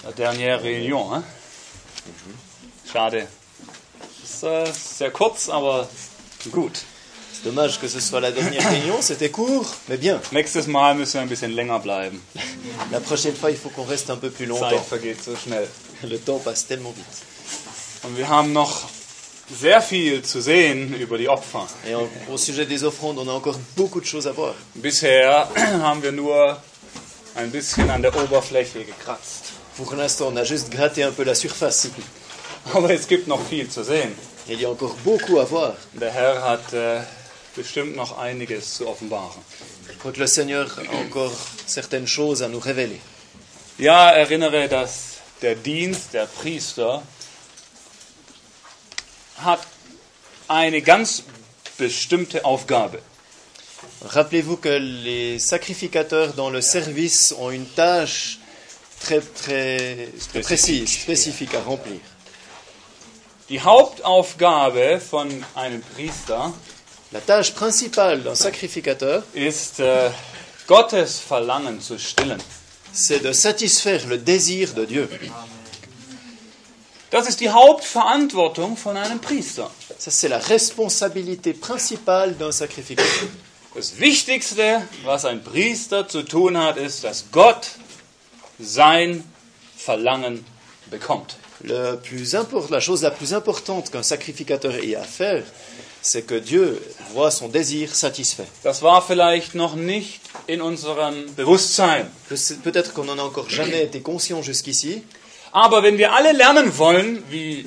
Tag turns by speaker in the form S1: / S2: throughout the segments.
S1: La dernière Réunion, hein? Schade. Ist sehr kurz, aber gut.
S2: C'est dommage que ce soit la dernière réunion, c'était court, mais bien.
S1: Nächstes Mal müssen wir ein bisschen länger bleiben.
S2: La prochaine fois, il faut qu'on reste un peu plus
S1: Zeit
S2: longtemps.
S1: vergeht so schnell.
S2: Le temps passe tellement vite.
S1: Und wir haben noch sehr viel zu sehen über die Opfer.
S2: Et au sujet des offrandes, on a encore beaucoup de choses à voir.
S1: Bisher haben wir nur ein bisschen an der Oberfläche gekratzt.
S2: Pour l'instant, on a juste gratté un peu la surface.
S1: Aber es gibt noch viel zu sehen.
S2: Il y a encore beaucoup à voir.
S1: Der Herr hat bestimmt noch einiges zu offenbaren.
S2: Je crois que le Seigneur a encore certaines choses à nous révéler.
S1: Ja, erinnere, dass der Dienst der Priester hat eine ganz bestimmte Aufgabe.
S2: Rappelez-vous que les sacrificateurs dans le service ont une tâche très précise, spécifique à remplir.
S1: Die Hauptaufgabe von einem Priester
S2: La tâche principale d'un sacrificateur,
S1: ist, Gottes Verlangen zu stillen.
S2: c'est de satisfaire le désir de Dieu.
S1: Das ist die Hauptverantwortung von einem Priester.
S2: Ça, c'est la responsabilité principale d'un sacrificateur.
S1: Das Wichtigste, was ein Priester zu tun hat, ist, dass Gott sein Verlangen bekommt.
S2: La chose la plus importante qu'un sacrificateur ait à faire, c'est que Dieu voit son désir satisfait.
S1: Das war vielleicht noch nicht in unserem Bewusstsein.
S2: Peut-être qu'on n'en a encore jamais été conscient jusqu'ici,
S1: Aber wenn wir alle lernen wollen, wie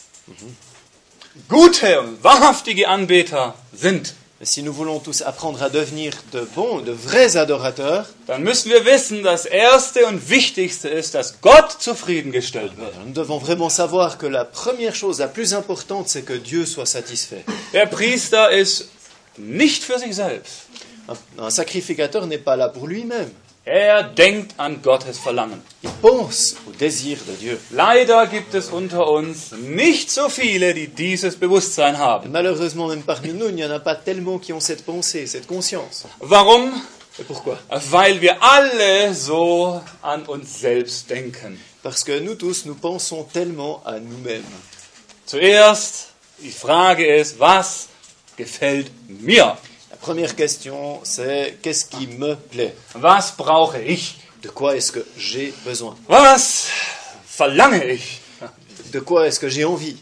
S1: gute und wahrhaftige Anbeter sind,
S2: mais si nous voulons tous apprendre à devenir de bons, de vrais adorateurs,
S1: dann müssen wir wissen, das Erste und Wichtigste ist, dass Gott zufriedengestellt wird.
S2: nous devons vraiment savoir que la première chose, la plus importante, c'est que Dieu soit satisfait.
S1: Der Priester ist nicht für sich selbst.
S2: Un sacrificateur n'est pas là pour lui-même.
S1: Er denkt an Gottes Verlangen.
S2: Il pense au désir de Dieu.
S1: Leider gibt es unter uns nicht so viele, die dieses Bewusstsein haben.
S2: Malheureusement, même parmi nous, il n'y en a pas tellement qui ont cette pensée, cette conscience.
S1: Warum?
S2: Et pourquoi?
S1: Weil wir alle so an uns selbst denken.
S2: Parce que nous tous, nous pensons tellement à nous-mêmes.
S1: Zuerst, die Frage ist, was gefällt mir?
S2: La première question, c'est qu'est-ce qui me plaît?
S1: Was brauche ich?
S2: De quoi est-ce que j'ai besoin?
S1: Was verlange ich?
S2: De quoi est-ce que j'ai envie?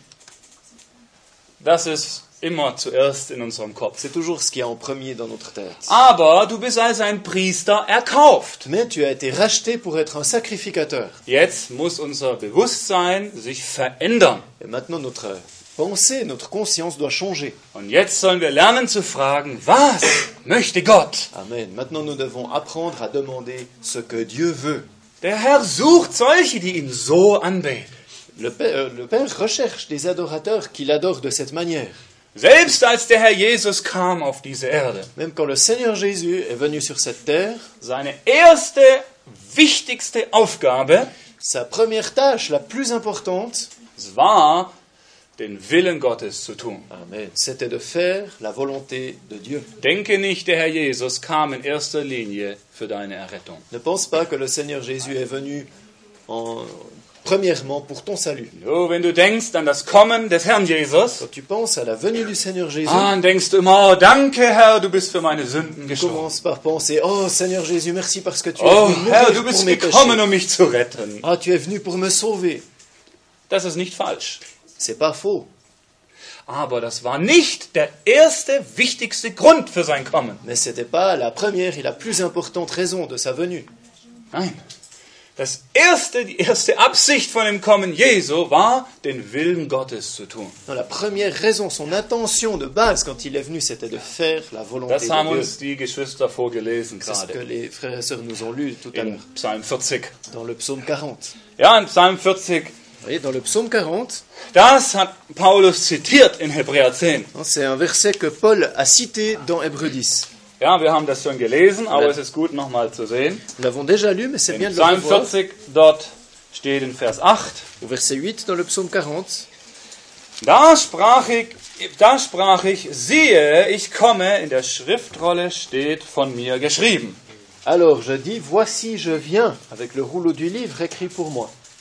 S1: Das ist immer zuerst in unserem Kopf.
S2: C'est toujours ce qu'il y a en premier dans notre tête.
S1: Aber du bist als ein Priester erkauft.
S2: Mais tu as été racheté pour être un sacrificateur.
S1: Jetzt muss unser Bewusstsein sich verändern.
S2: Et maintenant, notre pensée, notre conscience doit changer.
S1: Und jetzt sollen wir lernen zu fragen, was möchte Gott?
S2: Amen. Maintenant, nous devons apprendre à demander ce que Dieu veut.
S1: Der Herr sucht solche, die ihn so anbeten.
S2: Le Père recherche des adorateurs qui l'adorent de cette manière.
S1: Selbst als der Herr Jesus kam auf diese Erde,
S2: Même quand le Seigneur Jésus est venu sur cette terre,
S1: seine erste, wichtigste Aufgabe,
S2: sa première tâche, la plus importante,
S1: es war, den Willen Gottes zu tun.
S2: Amen, c'était de faire la volonté de Dieu.
S1: Denke nicht, der Herr Jesus kam in erster Linie für deine Errettung.
S2: Ne pense pas que le Seigneur Jésus est venu premièrement pour ton salut.
S1: Nur wenn du denkst an das Kommen des Herrn Jesus,
S2: Quand tu penses à la venue du Seigneur Jésus,
S1: dann denkst du immer, oh, danke Herr, du bist für meine Sünden
S2: tu
S1: gestorben.
S2: commences par penser, oh Seigneur Jésus, merci parce que tu es
S1: Oh
S2: venu
S1: Herr,
S2: mourir
S1: du
S2: pour
S1: bist
S2: mes
S1: gekommen,
S2: péchés.
S1: um mich zu retten.
S2: Ah, tu es venu pour me sauver.
S1: Das ist nicht falsch.
S2: C'est pas faux.
S1: Aber das war nicht der erste, wichtigste Grund für sein Kommen.
S2: Mais c'était pas la première et la plus importante raison de sa venue.
S1: Nein. Die erste Absicht von dem Kommen Jesu war, den Willen Gottes zu tun.
S2: Non, la première raison, son intention de base quand il est venu, c'était de faire la volonté
S1: Das haben
S2: de Dieu.
S1: uns die Geschwister vorgelesen
S2: C'est ce que
S1: gerade.
S2: les frères et sœurs nous ont lu tout à
S1: In
S2: l'heure,
S1: Psalm 40.
S2: dans le psaume 40.
S1: Ja, in Psalm 40,
S2: Vous voyez, dans le psaume 40,
S1: das hat Paulus zitiert in Hebräer 10.
S2: c'est un verset que Paul a cité dans Hébreux 10.
S1: Ja, wir haben das schon gelesen, aber es ist gut nochmal zu sehen.
S2: Nous l'avons déjà lu, mais c'est bien
S1: In
S2: de le
S1: Psalm
S2: revoir.
S1: 40, dort steht in Vers 8,
S2: Au verset 8, dans le psaume 40,
S1: da sprach ich, siehe, ich komme, in der Schriftrolle steht von mir geschrieben.
S2: alors je dis, voici je viens, avec le rouleau du livre écrit pour moi.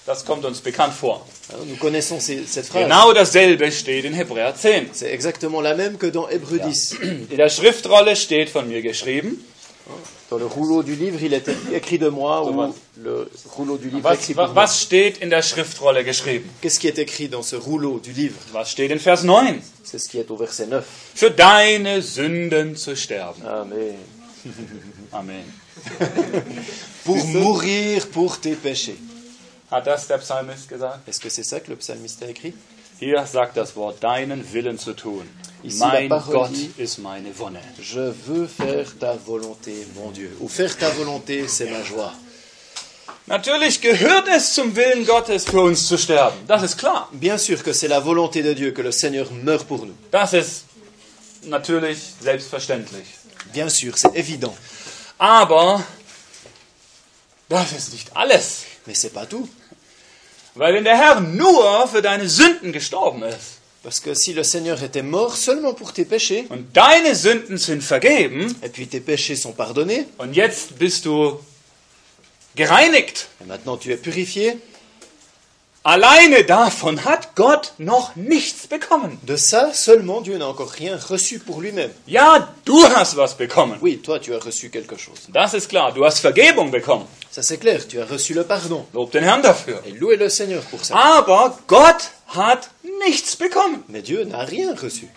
S1: Das kommt uns bekannt vor.
S2: Alors, nous connaissons cette phrase.
S1: Genau dasselbe steht in Hebräer 10.
S2: C'est exactement la même que dans Hébreux 10.
S1: In der Schriftrolle steht von mir geschrieben.
S2: Dans le rouleau du livre, il est écrit de moi,
S1: So,
S2: ou le rouleau du livre écrit pour moi.
S1: Was steht in der Schriftrolle geschrieben?
S2: Qu'est-ce qui est écrit dans ce rouleau du livre?
S1: Was steht in Vers 9?
S2: C'est ce qui est au verset 9.
S1: Für deine Sünden zu sterben.
S2: Amen.
S1: Amen.
S2: Pour mourir pour tes péchés.
S1: Hat das der Psalmist gesagt?
S2: Est-ce que c'est ça que le psalmiste a écrit?
S1: Hier sagt das Wort, deinen Willen zu tun.
S2: Ici,
S1: Mein
S2: la parole
S1: Gott
S2: dit,
S1: ist meine Wonne.
S2: Je veux faire ta volonté, mon Dieu. Ou faire ta volonté, c'est ma joie.
S1: Natürlich gehört es zum Willen Gottes, für uns zu sterben. Das ist klar.
S2: Bien sûr que c'est la volonté de Dieu que le Seigneur meure pour nous.
S1: Das ist natürlich selbstverständlich.
S2: Bien sûr, c'est évident.
S1: Aber das ist nicht alles.
S2: Mais c'est pas tout.
S1: Weil wenn der Herr nur für deine Sünden gestorben ist
S2: Parce que si le Seigneur était mort seulement pour tes péchés,
S1: und deine Sünden sind vergeben
S2: et puis tes péchés sont pardonnés,
S1: und jetzt bist du gereinigt,
S2: et maintenant tu es purifié,
S1: alleine davon hat Gott noch nichts bekommen.
S2: de ça seulement Dieu n'a encore rien reçu pour lui-même.
S1: Ja, du hast was bekommen.
S2: Oui, toi tu as reçu quelque chose.
S1: Das ist klar. Du hast Vergebung bekommen.
S2: Ça c'est clair, tu as reçu le pardon.
S1: Lob den Herrn dafür.
S2: Et louez le Seigneur pour ça.
S1: Aber Gott hat nichts bekommen.
S2: Mais Dieu n'a rien reçu.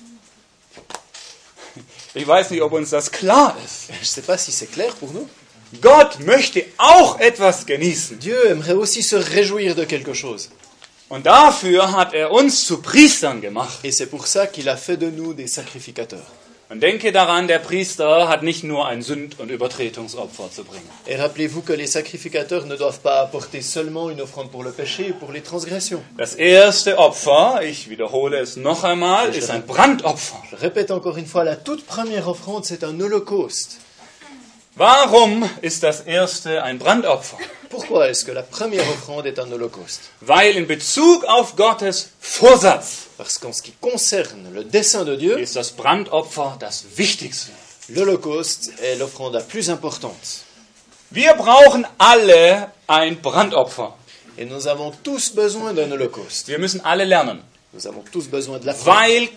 S1: Ich weiß nicht, ob uns das klar ist.
S2: Je ne sais pas si c'est clair pour nous.
S1: Gott möchte auch etwas genießen.
S2: Dieu aimerait aussi se réjouir de quelque chose.
S1: Und dafür hat er uns zu Priestern gemacht.
S2: Et c'est pour ça qu'il a fait de nous des sacrificateurs.
S1: Und denke daran, der Priester hat nicht nur ein Sünd- und Übertretungsopfer zu bringen.
S2: Et rappelez-vous que les sacrificateurs ne doivent pas apporter seulement une offrande pour le péché et pour les transgressions.
S1: Das erste Opfer, ich wiederhole es noch einmal, ist ein Brandopfer.
S2: Je répète encore une fois, la toute première offrande, c'est un holocauste.
S1: Warum ist das erste ein Brandopfer?
S2: Pourquoi est-ce que la première offrande est un holocauste?
S1: Weil in Bezug auf Gottes Vorsatz
S2: Parce qu'en ce qui concerne le dessein de Dieu,
S1: ist das Brandopfer das Wichtigste.
S2: l'holocauste est l'offrande la plus importante.
S1: Wir brauchen alle ein Brandopfer.
S2: Et nous avons tous besoin d'un holocauste.
S1: Wir müssen alle lernen,
S2: Nous avons tous besoin de la foi.
S1: weil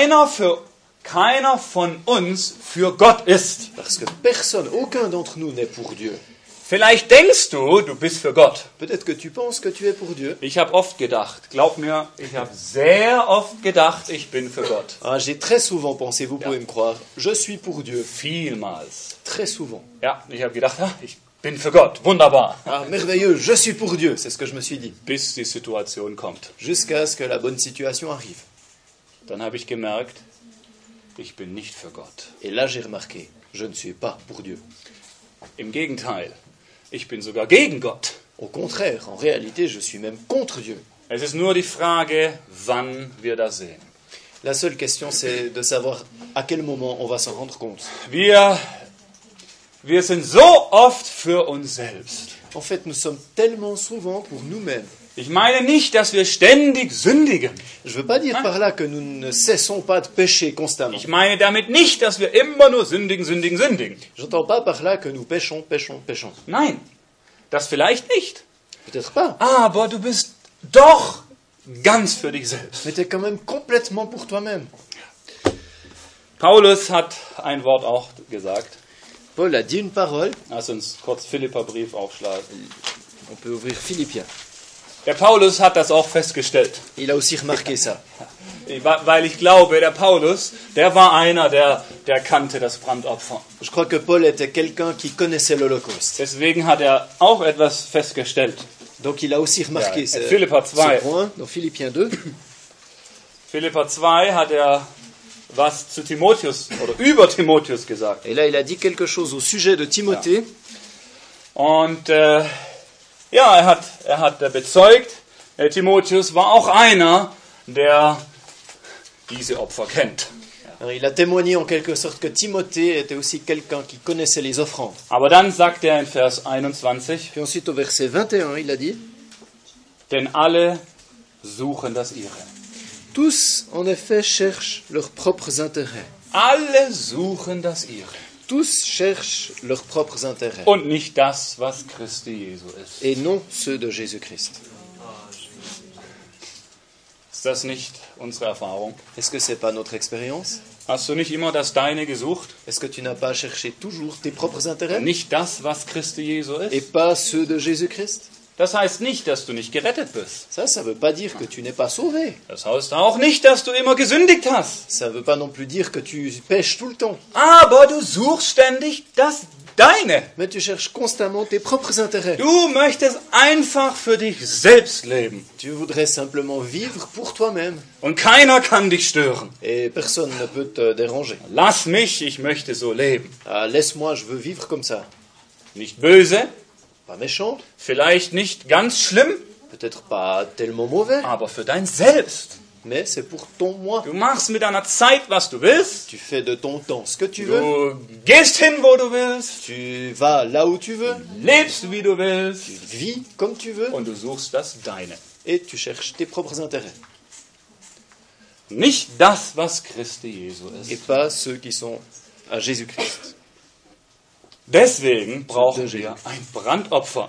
S1: keiner von uns für Gott ist.
S2: Parce que personne, aucun d'entre nous n'est pour Dieu.
S1: Vielleicht denkst du, du bist für Gott.
S2: Peut-être que tu penses que tu es pour Dieu.
S1: Ich habe oft gedacht, glaub mir, ich habe sehr oft gedacht, ich bin für Gott.
S2: Ah, j'ai très souvent pensé, vous pouvez me croire, je suis pour Dieu.
S1: Vielmals.
S2: Très souvent.
S1: Ja, ich habe gedacht, ja, ich bin für Gott. Wunderbar.
S2: Ah, merveilleux, je suis pour Dieu, c'est ce que je me suis dit.
S1: Bis die Situation kommt.
S2: Jusqu'à ce que la bonne situation arrive.
S1: Dann habe ich gemerkt, ich bin nicht für Gott.
S2: Et là, j'ai remarqué, je ne suis pas pour Dieu.
S1: Im Gegenteil, ich bin sogar gegen Gott.
S2: Au contraire, en réalité, je suis même contre Dieu.
S1: Es ist nur die Frage, wann wir das sehen.
S2: La seule question, c'est de savoir à quel moment on va s'en rendre compte.
S1: Wir sind so oft für uns selbst.
S2: En fait, nous sommes tellement souvent pour nous-mêmes.
S1: Ich meine nicht, dass wir ständig sündigen.
S2: Je ne veux pas dire par là que nous ne cessons pas de pécher constamment.
S1: Ich meine damit nicht, dass wir immer nur sündigen.
S2: J'entends pas par là que nous péchons.
S1: Nein, das vielleicht nicht.
S2: Peut-être pas.
S1: Aber du bist doch ganz für dich selbst.
S2: Mais tu es quand même complètement pour toi-même.
S1: Paulus hat ein Wort auch gesagt.
S2: Paul a dit une parole.
S1: Lass uns kurz Philipperbrief aufschlagen.
S2: On peut ouvrir Philippiens.
S1: Der Paulus hat das auch festgestellt.
S2: Il a aussi remarqué ça.
S1: Weil ich glaube, der Paulus, der war einer, der kannte das Brandopfer.
S2: Je crois que Paul était quelqu'un qui connaissait l'Holocauste.
S1: Deswegen hat er auch etwas festgestellt.
S2: Donc il a aussi remarqué
S1: Ja,
S2: ce
S1: Philipper 2.
S2: point dans Philippiens 2.
S1: Philipper 2 hat er was zu Timotheus oder über Timotheus gesagt.
S2: Et là, il a dit quelque chose au sujet de Timothée.
S1: Und er hat bezeugt, Timotheus war auch einer, der diese Opfer kennt.
S2: Alors, il a témoigné en quelque sorte que Timothée était aussi quelqu'un qui connaissait les offrandes.
S1: Aber dann sagt er in Vers 21,
S2: Puis ensuite au verset 21, il a dit
S1: denn alle suchen das ihre.
S2: Tous, en effet, cherchent leurs propres intérêts.
S1: Alle suchen das ihre.
S2: Tous cherchent leurs propres intérêts.
S1: Und nicht das, was Christi Jesu ist.
S2: Et non ceux de Jésus-Christ.
S1: das nicht unsere Erfahrung?
S2: Est-ce que c'est pas notre expérience?
S1: Hast du nicht immer das Deine gesucht?
S2: Est-ce que tu n'as pas cherché toujours tes propres intérêts
S1: Nicht das, was Christi Jesu
S2: et
S1: ist?
S2: pas ceux de Jésus-Christ?
S1: Das heißt nicht, dass du nicht gerettet bist.
S2: Ça veut pas dire que tu n'es pas sauvé.
S1: Das heißt auch nicht, dass du immer gesündigt hast.
S2: Ça veut pas non plus dire que tu pêches tout le temps.
S1: Aber du suchst ständig das Deine.
S2: Mais tu cherches constamment tes propres intérêts.
S1: Du möchtest einfach für dich selbst leben.
S2: Tu voudrais simplement vivre pour toi-même.
S1: Und keiner kann dich stören.
S2: Et personne ne peut te déranger.
S1: Lass mich, ich möchte so leben.
S2: Ah, laisse-moi, je veux vivre comme ça.
S1: Nicht böse,
S2: Pas méchant,
S1: vielleicht nicht ganz schlimm,
S2: peut-être pas tellement mauvais,
S1: aber für dein Selbst.
S2: mais c'est pour ton moi.
S1: Du machst mit deiner Zeit, was du willst.
S2: Tu fais de ton temps ce que tu veux.
S1: Du gehst hin, wo du willst.
S2: Tu vas là où tu veux.
S1: Lebst, wie du willst.
S2: Tu vis comme tu veux.
S1: Und du suchst das Deine.
S2: Et tu cherches tes propres intérêts.
S1: Nicht das, was Christi Jesu
S2: Et
S1: ist.
S2: pas ceux qui sont à Jésus-Christ.
S1: Deswegen brauchen wir ein Brandopfer,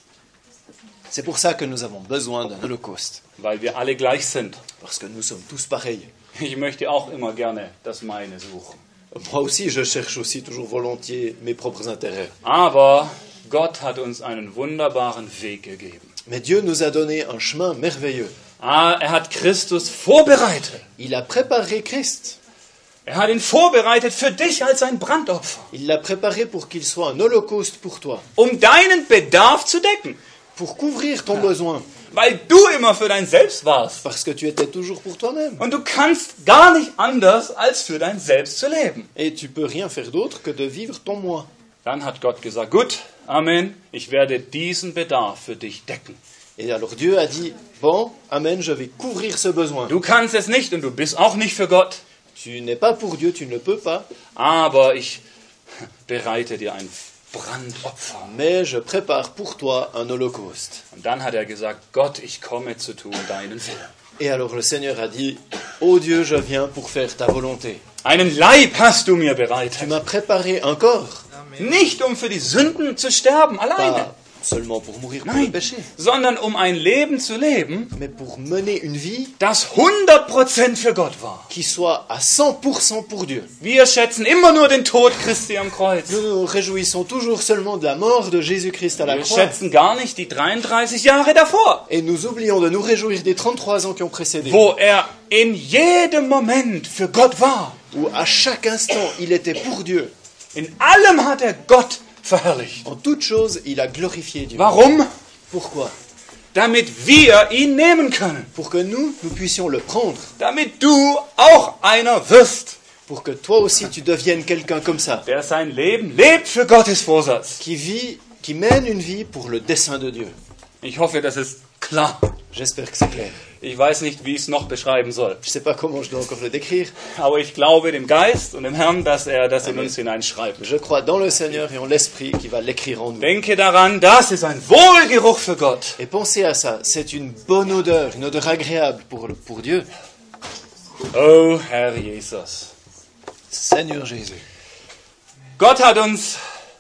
S2: C'est pour ça que nous avons besoin d'un holocauste.
S1: weil wir alle gleich sind.
S2: Parce que nous sommes tous pareils.
S1: Ich möchte auch immer gerne das meine suchen.
S2: Moi aussi, je cherche aussi toujours volontiers mes propres intérêts.
S1: Aber Gott hat uns einen wunderbaren Weg gegeben.
S2: Mais Dieu nous a donné un chemin merveilleux.
S1: Er hat Christus vorbereitet.
S2: Il a préparé Christ.
S1: Er hat ihn vorbereitet für dich als ein Brandopfer,
S2: Il l'a préparé pour qu'il soit un holocauste pour toi.
S1: um deinen Bedarf zu decken,
S2: Pour couvrir ton besoin.
S1: weil du immer für dein Selbst warst.
S2: Parce que tu étais toujours pour toi-même.
S1: Und du kannst gar nicht anders, als für dein Selbst zu leben.
S2: Et tu peux rien faire d'autre que de vivre ton moi.
S1: Dann hat Gott gesagt, gut, Amen, ich werde diesen Bedarf für dich decken.
S2: Et alors Dieu a dit, bon, amen, je vais couvrir ce besoin.
S1: Du kannst es nicht und du bist auch nicht für Gott,
S2: Tu n'es pas pour Dieu, tu ne le peux pas,
S1: aber ich bereite dir ein Brandopfer.
S2: mais je prépare pour toi un holocauste.
S1: Und dann hat er gesagt, Gott, ich komme zu tun deinen Willen.
S2: Et alors le Seigneur a dit, ô Dieu, je viens pour faire ta volonté.
S1: Einen Leib hast du mir
S2: Tu
S1: bereitet,
S2: m'as préparé un corps,
S1: nicht um für die Sünden zu sterben alleine,
S2: pas seulement pour mourir pour
S1: Nein.
S2: le péché,
S1: sondern um ein Leben zu leben,
S2: mais pour mener une vie
S1: das 100% für Gott war.
S2: qui soit à 100% pour Dieu.
S1: Wir schätzen immer nur den Tod Christi am Kreuz.
S2: Nous nous réjouissons toujours seulement de la mort de Jésus-Christ à la
S1: Wir
S2: croix.
S1: schätzen gar nicht die 33 Jahre davor,
S2: Et nous oublions de nous réjouir des 33 ans qui ont précédé,
S1: wo er in jedem Moment für Gott war.
S2: où à chaque instant il était pour Dieu.
S1: In allem hat er Gott verherrlicht.
S2: En toute chose, il a glorifié Dieu.
S1: Warum?
S2: Pourquoi?
S1: Damit wir ihn nehmen können.
S2: Pour que nous puissions le prendre.
S1: Damit du auch einer wirst,
S2: Pour que toi aussi tu deviennes quelqu'un comme ça,
S1: der sein Leben lebt für Gottes Vorsatz.
S2: qui mène une vie pour le dessein de Dieu.
S1: Ich hoffe, das ist klar.
S2: J'espère que c'est clair.
S1: Ich weiß nicht, wie ich es noch beschreiben soll.
S2: Je ne sais pas comment je dois encore le décrire.
S1: Aber ich glaube dem Geist und dem Herrn, dass er das in uns hineinschreibt.
S2: Je crois dans le Seigneur et en l'Esprit qui va l'écrire en nous.
S1: Denke daran, das ist ein Wohlgeruch für Gott.
S2: Et pensez à ça, c'est une bonne odeur, une odeur agréable pour Dieu.
S1: Oh, Herr Jesus.
S2: Seigneur Jésus.
S1: Gott hat uns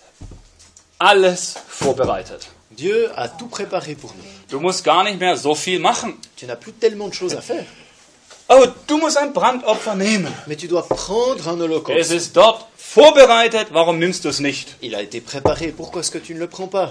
S1: alles vorbereitet.
S2: Dieu a tout préparé pour nous.
S1: Du musst gar nicht mehr so viel machen.
S2: Tu n'as plus tellement de choses à faire.
S1: Oh, du musst ein Brandopfer nehmen.
S2: Mais tu dois prendre un
S1: Es
S2: holocauste.
S1: ist dort vorbereitet. Warum nimmst du es nicht?
S2: Il a été préparé, pourquoi est-ce que tu ne le prends pas?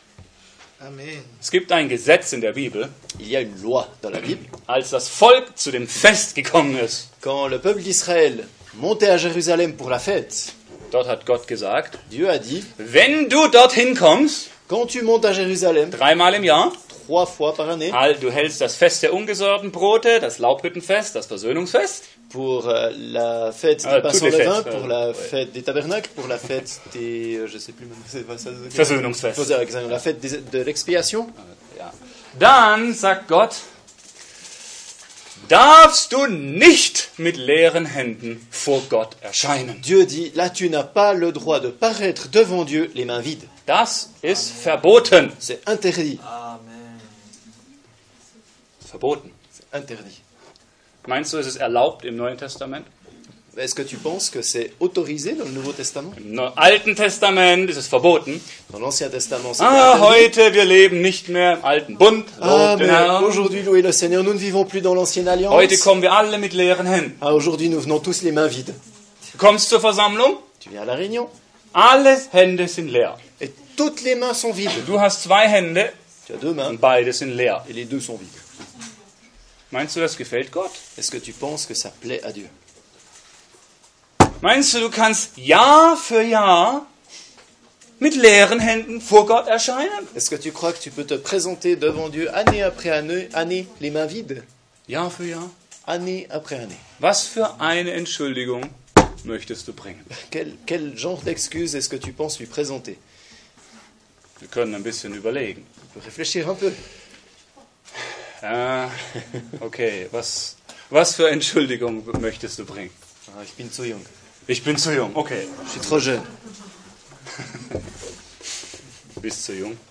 S3: Amen.
S1: Es gibt ein Gesetz in der Bibel,
S2: Il y a une loi dans la Bible.
S1: als das Volk zu dem Fest gekommen ist.
S2: Quand le peuple d'Israël montait à Jérusalem pour la fête,
S1: Dort hat Gott gesagt,
S2: Dieu a dit,
S1: wenn du dorthin kommst,
S2: quand tu montes à Jérusalem,
S1: 3-mal im Jahr,
S2: 3 fois par année,
S1: du hältst das Fest der ungesäuerten Brote, das Laubhüttenfest, das Versöhnungsfest,
S2: pour la fête
S1: Ah,
S2: des pains
S1: toutes
S2: sans
S1: les
S2: levain,
S1: fêtes,
S2: pour
S1: ouais.
S2: la fête des tabernacles, pour la fête des... je sais plus maintenant, c'est pas ça.
S1: Versöhnungsfest.
S2: La fête de l'expiation.
S1: Ja. Dann sagt Gott, darfst du nicht mit leeren Händen vor Gott erscheinen.
S2: Dieu dit, là tu n'as pas le droit de paraître devant Dieu les mains vides.
S1: Das ist verboten.
S2: C'est interdit.
S1: Verboten.
S2: C'est interdit.
S1: Meinst du, es ist erlaubt im Neuen Testament?
S2: Est-ce que tu penses que c'est autorisé dans le Nouveau Testament?
S1: Im Alten Testament ist es verboten.
S2: Dans l'Ancien Testament, c'est
S1: Ah,
S2: interdit.
S1: heute, wir leben nicht mehr im alten Bund.
S2: Ah,
S1: Lob den
S2: mais
S1: Herrn.
S2: aujourd'hui, louez le Seigneur, nous ne vivons plus dans l'Ancienne Alliance.
S1: Heute kommen wir alle mit leeren Händen.
S2: Ah, aujourd'hui, nous venons tous les mains vides.
S1: Du kommst zur Versammlung,
S2: Tu viens à la réunion
S1: alle Hände sind leer.
S2: et toutes les mains sont vides.
S1: Du hast zwei Hände
S2: Tu as deux mains
S1: und beide sind leer.
S2: et les deux sont vides.
S1: Meinst du, das gefällt Gott?
S2: Est-ce que tu penses que ça plaît à Dieu?
S1: Meinst du, du kannst Jahr für Jahr mit leeren Händen vor Gott erscheinen?
S2: Est-ce que tu crois que tu peux te présenter devant Dieu année après année, les mains vides?
S1: Jahr für Jahr?
S2: Année après année.
S1: Was für eine Entschuldigung möchtest du bringen?
S2: Quel genre d'excuse est-ce que tu penses lui présenter?
S1: Wir können ein bisschen überlegen.
S2: Tu peux réfléchir un peu.
S1: Okay, was für Entschuldigung möchtest du bringen?
S2: Ah, ich bin zu jung.
S1: Ich bin zu jung, okay.
S2: Je suis trop jeune.
S1: Du bist zu jung.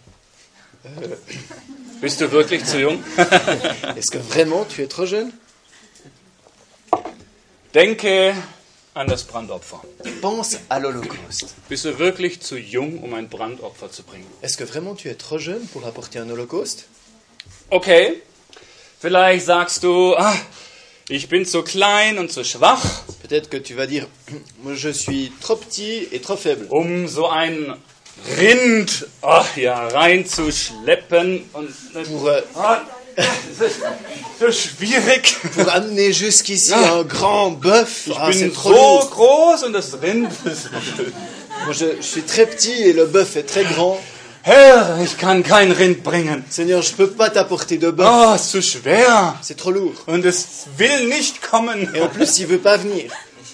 S1: Bist du wirklich zu jung?
S2: Est-ce que vraiment tu es trop jeune?
S1: Denke an das Brandopfer.
S2: Pense à l'Holocauste.
S1: Bist du wirklich zu jung, um ein Brandopfer zu bringen?
S2: Est-ce que vraiment tu es trop jeune pour apporter un holocauste?
S1: Okay, vielleicht sagst du, ich bin zu klein und zu schwach,
S2: Peut-être que tu vas dire, moi je suis trop petit et trop faible.
S1: um so ein Rind reinzuschleppen. Und das ist so schwierig.
S2: Pour amener jusqu'ici un grand bœuf,
S1: Ich
S2: c'est
S1: bin
S2: trop
S1: so
S2: lourd.
S1: groß und das Rind ist...
S2: Moi je suis très petit et le bœuf est très grand.
S1: Herr, ich kann kein Rind bringen.
S2: Seigneur, je peux pas t'apporter de bœuf.
S1: Oh, es ist zu schwer.
S2: C'est trop lourd.
S1: Und es will nicht kommen.
S2: Et en plus, il veut pas venir.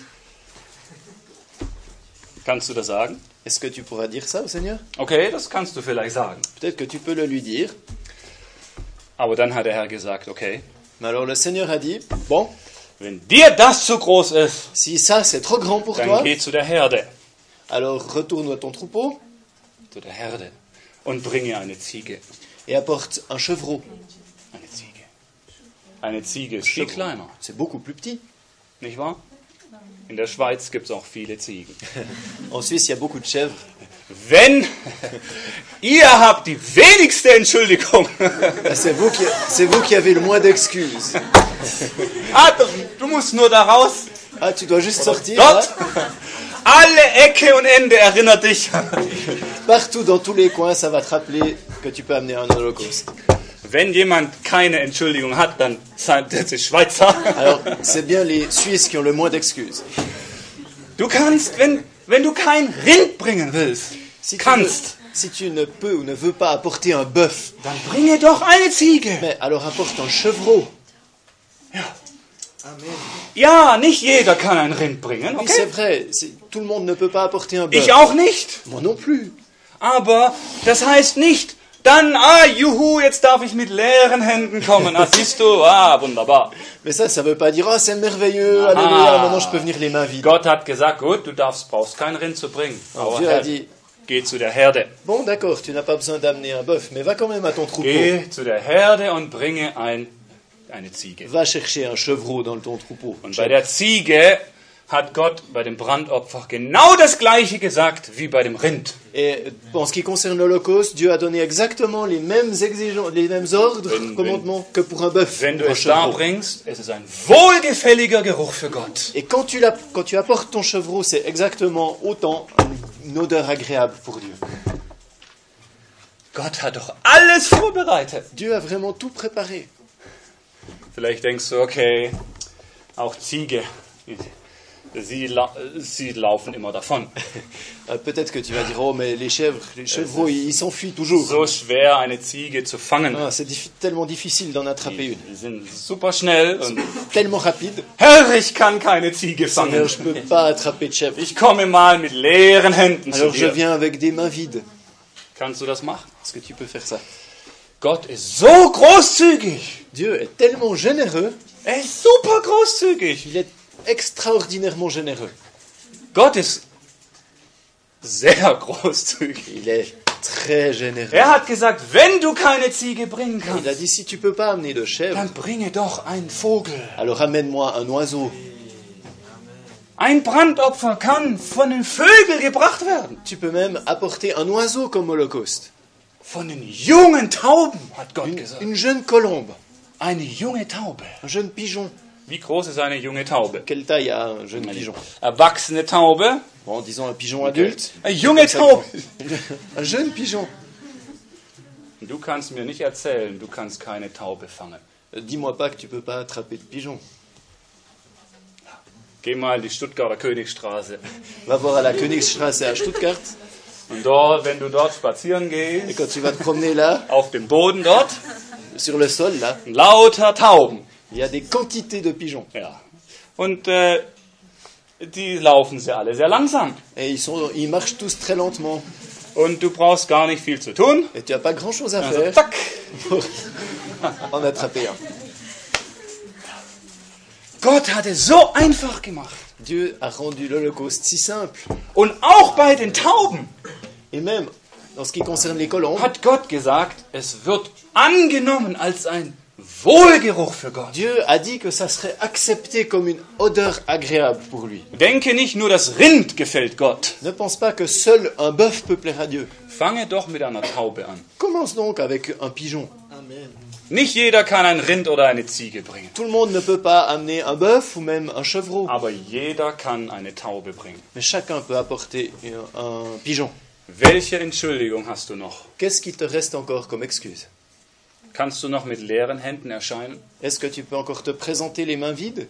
S1: Kannst du das sagen?
S2: Est-ce que tu pourras dire ça au Seigneur?
S1: Okay, das kannst du vielleicht sagen.
S2: Peut-être que tu peux le lui dire.
S1: Aber dann hat der Herr gesagt, okay,
S2: Mais alors le Seigneur a dit, bon,
S1: wenn dir das zu groß ist,
S2: si ça c'est trop grand pour
S1: dann
S2: toi,
S1: geh zu der Herde.
S2: alors retourne à ton troupeau
S1: Zu der Herde. Und bringe eine Ziege.
S2: et apporte un chevreau.
S1: Eine Ziege. Eine Ziege ist viel kleiner,
S2: C'est beaucoup plus petit.
S1: nicht wahr? In der Schweiz gibt es auch viele Ziegen.
S2: En Suisse, il y a beaucoup de chèvres.
S1: Wenn ihr habt die wenigste Entschuldigung.
S2: C'est vous qui avez le moins d'excuses.
S1: Du musst nur da raus.
S2: Ah, tu dois juste sortir.
S1: Gott,
S2: Là.
S1: alle Ecke und Ende erinnert dich.
S2: Partout dans tous les coins, ça va te rappeler que tu peux amener un holocauste.
S1: Wenn jemand keine Entschuldigung hat, dann sind das die Schweizer.
S2: Alors, c'est bien les Suisses qui ont le moins d'excuses.
S1: Du kannst, wenn du kein Rind bringen willst,
S2: Si
S1: kannst,
S2: tu ne peux ou ne veux pas apporter un bœuf,
S1: dann bringe doch eine Ziege.
S2: mais alors apporte un chevreau.
S1: Ja, nicht jeder kann ein Rind bringen,
S2: Oui, c'est
S1: okay?
S2: vrai, tout le monde ne peut pas apporter un bœuf.
S1: Ich auch nicht.
S2: Moi non plus.
S1: Aber das heißt nicht, dann, juhu, jetzt darf ich mit leeren Händen kommen. Siehst du, wunderbar.
S2: Mais ça veut pas dire, oh, c'est merveilleux, alléluia, maintenant je peux venir les mains vides.
S1: Gott hat gesagt, gut, du brauchst kein Rind zu bringen. Aber
S2: Dieu a dit,
S1: geh zu der Herde.
S2: bon d'accord, tu n'as pas besoin d'amener un bœuf, mais va quand même à ton troupeau.
S1: Geh zu der Herde und bringe eine Ziege.
S2: Va chercher un chevreau dans ton troupeau.
S1: Und bei der Ziege hat Gott bei dem Brandopfer genau das Gleiche gesagt wie bei dem Rind.
S2: Et en ce qui concerne l'Holocauste, Dieu a donné exactement les mêmes exigences, les mêmes ordres, commandements que pour un bœuf.
S1: Wenn du
S2: pour un
S1: es da
S2: chevreau.
S1: bringst, es ist ein wohlgefälliger Geruch für Gott.
S2: Et quand tu apportes ton chevreau, c'est exactement autant une odeur agréable pour Dieu.
S1: Gott hat doch alles vorbereitet.
S2: Dieu a vraiment tout préparé.
S1: Vielleicht denkst du, okay, auch Ziege, sie laufen immer davon.
S2: Peut-être que tu vas dire, oh mais les chevreaux, ils s'enfuient toujours.
S1: So schwer, eine Ziege zu fangen.
S2: Ah, c'est tellement difficile d'en attraper une.
S1: Die sind super schnell und
S2: Tellement rapide.
S1: Herr, ich kann keine Ziege
S2: Seigneur,
S1: fangen.
S2: je ne peux pas attraper de chèvre.
S1: Ich komme mal mit leeren Händen zu
S2: Alors je
S1: dir.
S2: viens avec des mains vides.
S1: Kannst du das machen?
S2: Est-ce que tu peux faire ça?
S1: Gott ist so großzügig.
S2: Dieu est tellement généreux,
S1: Er ist super großzügig.
S2: il est extraordinairement généreux.
S1: Gott ist sehr großzügig.
S2: Il est très généreux.
S1: Er hat gesagt, wenn du keine Ziege bringen
S2: Il a
S1: kannst,
S2: dit, si tu peux pas amener de chèvre,
S1: dann bringe doch einen Vogel.
S2: alors amène-moi un oiseau.
S1: Ein Brandopfer kann von den Vögeln gebracht werden.
S2: Tu peux même apporter un oiseau comme holocauste.
S1: Von den jungen Tauben, hat Gott gesagt.
S2: Une jeune colombe,
S1: Eine junge Taube.
S2: un jeune pigeon.
S1: Wie groß ist eine junge Taube?
S2: Quelle taille a un jeune pigeon?
S1: Erwachsene Taube.
S2: Bon, disons un pigeon adulte.
S1: Eine junge Taube.
S2: Un jeune pigeon.
S1: Du kannst mir nicht erzählen, du kannst keine Taube fangen.
S2: Dis-moi pas que tu peux pas attraper de pigeon.
S1: Geh mal in die Stuttgarter Königstraße.
S2: Va voir à la Königstraße à Stuttgart.
S1: Und dort, wenn du dort spazieren
S2: Et
S1: gehst,
S2: quand tu vas te promener là,
S1: auf dem Boden dort,
S2: sur le sol, là,
S1: lauter Tauben.
S2: il y a des quantités de pigeons.
S1: Ja. Und die laufen sie alle sehr langsam.
S2: Et ils marchent tous très lentement.
S1: Und du brauchst gar nicht viel zu tun.
S2: Et tu n'as pas grand-chose à
S1: Also,
S2: faire
S1: zack.
S2: pour en attraper un.
S1: Gott hat es so einfach gemacht.
S2: Dieu a rendu l'Holocauste si simple.
S1: Und auch bei den Tauben
S2: Et même, en ce qui concerne les colombes,
S1: hat Gott gesagt, es wird angenommen als ein Wohlgeruch für Gott.
S2: Dieu a dit que ça serait accepté comme une odeur agréable pour lui.
S1: Denke nicht nur, das Rind gefällt Gott.
S2: Ne pense pas que seul un bœuf peut plaire à Dieu.
S1: Fange doch mit einer Taube an.
S2: Commence donc avec un pigeon.
S3: Amen.
S1: Nicht jeder kann ein Rind oder eine Ziege bringen,
S2: Tout le monde ne peut pas amener un bœuf ou même un chevreau.
S1: aber jeder kann eine Taube bringen.
S2: Mais chacun peut apporter un pigeon.
S1: Welche Entschuldigung hast du noch?
S2: Qu'est-ce qui te reste encore comme excuse?
S1: Kannst du noch mit leeren Händen erscheinen?
S2: Est-ce que tu peux encore te présenter les mains vides?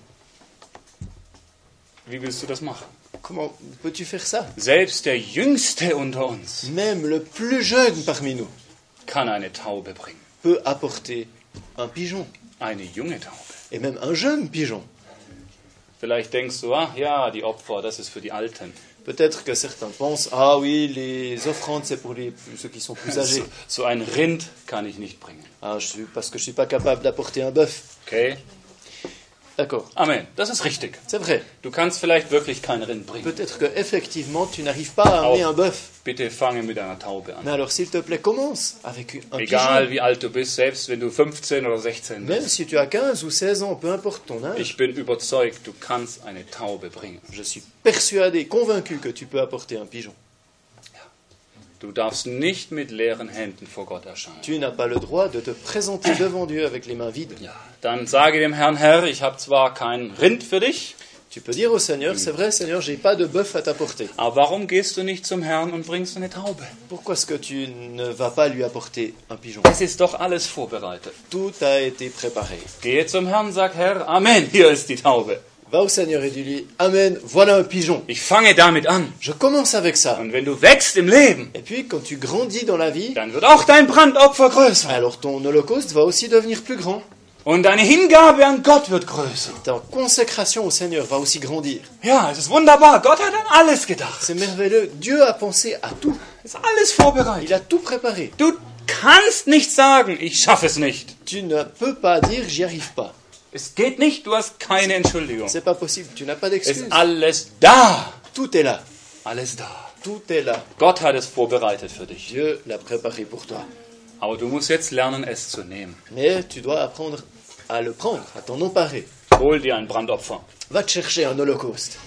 S1: Wie willst du das machen?
S2: Comment peux-tu faire ça?
S1: Selbst der Jüngste unter uns
S2: Même le plus jeune parmi nous
S1: kann eine Taube bringen.
S2: peut apporter un pigeon.
S1: Eine junge Taube.
S2: Et même un jeune pigeon.
S1: Vielleicht denkst du, ach ja, die Opfer, das ist für die Alten.
S2: Peut-être que certains pensent, ah oui, les offrandes, c'est pour ceux qui sont plus âgés.
S1: So ein Rind kann ich nicht bringen.
S2: Ah, parce que je ne suis pas capable d'apporter un bœuf.
S1: Okay?
S2: D'accord,
S1: Amen. Das ist richtig.
S2: c'est vrai.
S1: Du kannst vielleicht wirklich kein Rind bringen.
S2: Peut-être qu'effectivement, tu n'arrives pas à amener un bœuf.
S1: Bitte fange mit einer Taube
S2: Mais
S1: an.
S2: alors, s'il te plaît, commence avec un
S1: Egal
S2: pigeon.
S1: wie alt du bist, selbst wenn du 15 oder 16
S2: Même
S1: bist.
S2: si tu as 15 ou 16 ans, peu importe ton âge,
S1: Ich bin überzeugt, du kannst eine Taube bringen.
S2: je suis persuadé, convaincu que tu peux apporter un pigeon.
S1: Du darfst nicht mit leeren Händen vor Gott erscheinen.
S2: Tu n'as pas le droit de te présenter devant Dieu avec les mains vides.
S1: Ja, dann sage dem Herrn, Herr, ich habe zwar kein Rind für dich,
S2: Tu peux dire au Seigneur, c'est vrai Seigneur, j'ai pas de bœuf à t'apporter.
S1: aber warum gehst du nicht zum Herrn und bringst eine Taube?
S2: Pourquoi est-ce que tu ne vas pas lui apporter un pigeon?
S1: Es ist doch alles vorbereitet.
S2: Tout a été préparé.
S1: Gehe zum Herrn, sag, Herr, Amen, hier ist die Taube.
S2: Va au Seigneur et dis-lui, Amen, voilà un pigeon.
S1: Ich fange damit an.
S2: Je commence avec ça.
S1: Und wenn du wächst im Leben,
S2: Et puis, quand tu grandis dans la vie,
S1: dann wird auch dein Brandopfer größer.
S2: alors ton holocauste va aussi devenir plus grand.
S1: Und deine Hingabe an Gott wird größer.
S2: Ta consécration au Seigneur va aussi grandir.
S1: Ja, es ist wunderbar. Gott hat an alles gedacht.
S2: C'est merveilleux. Dieu a pensé à tout.
S1: Es ist alles vorbereitet.
S2: Il a tout préparé.
S1: Du kannst nicht sagen, ich schaffe es nicht.
S2: Tu ne peux pas dire, j'y arrive pas.
S1: Es geht nicht, du hast keine Entschuldigung.
S2: C'est pas possible. Tu n'as pas
S1: Es
S2: d'excuse.
S1: ist alles da.
S2: Tout est là.
S1: Alles da.
S2: Tout est là.
S1: Gott hat es vorbereitet für dich.
S2: Dieu l'a préparé pour toi.
S1: Aber du musst jetzt lernen, es zu nehmen.
S2: Mais tu dois apprendre à le prendre, à t'en emparer.
S1: Hol dir ein Brandopfer.
S2: Va te chercher un holocauste.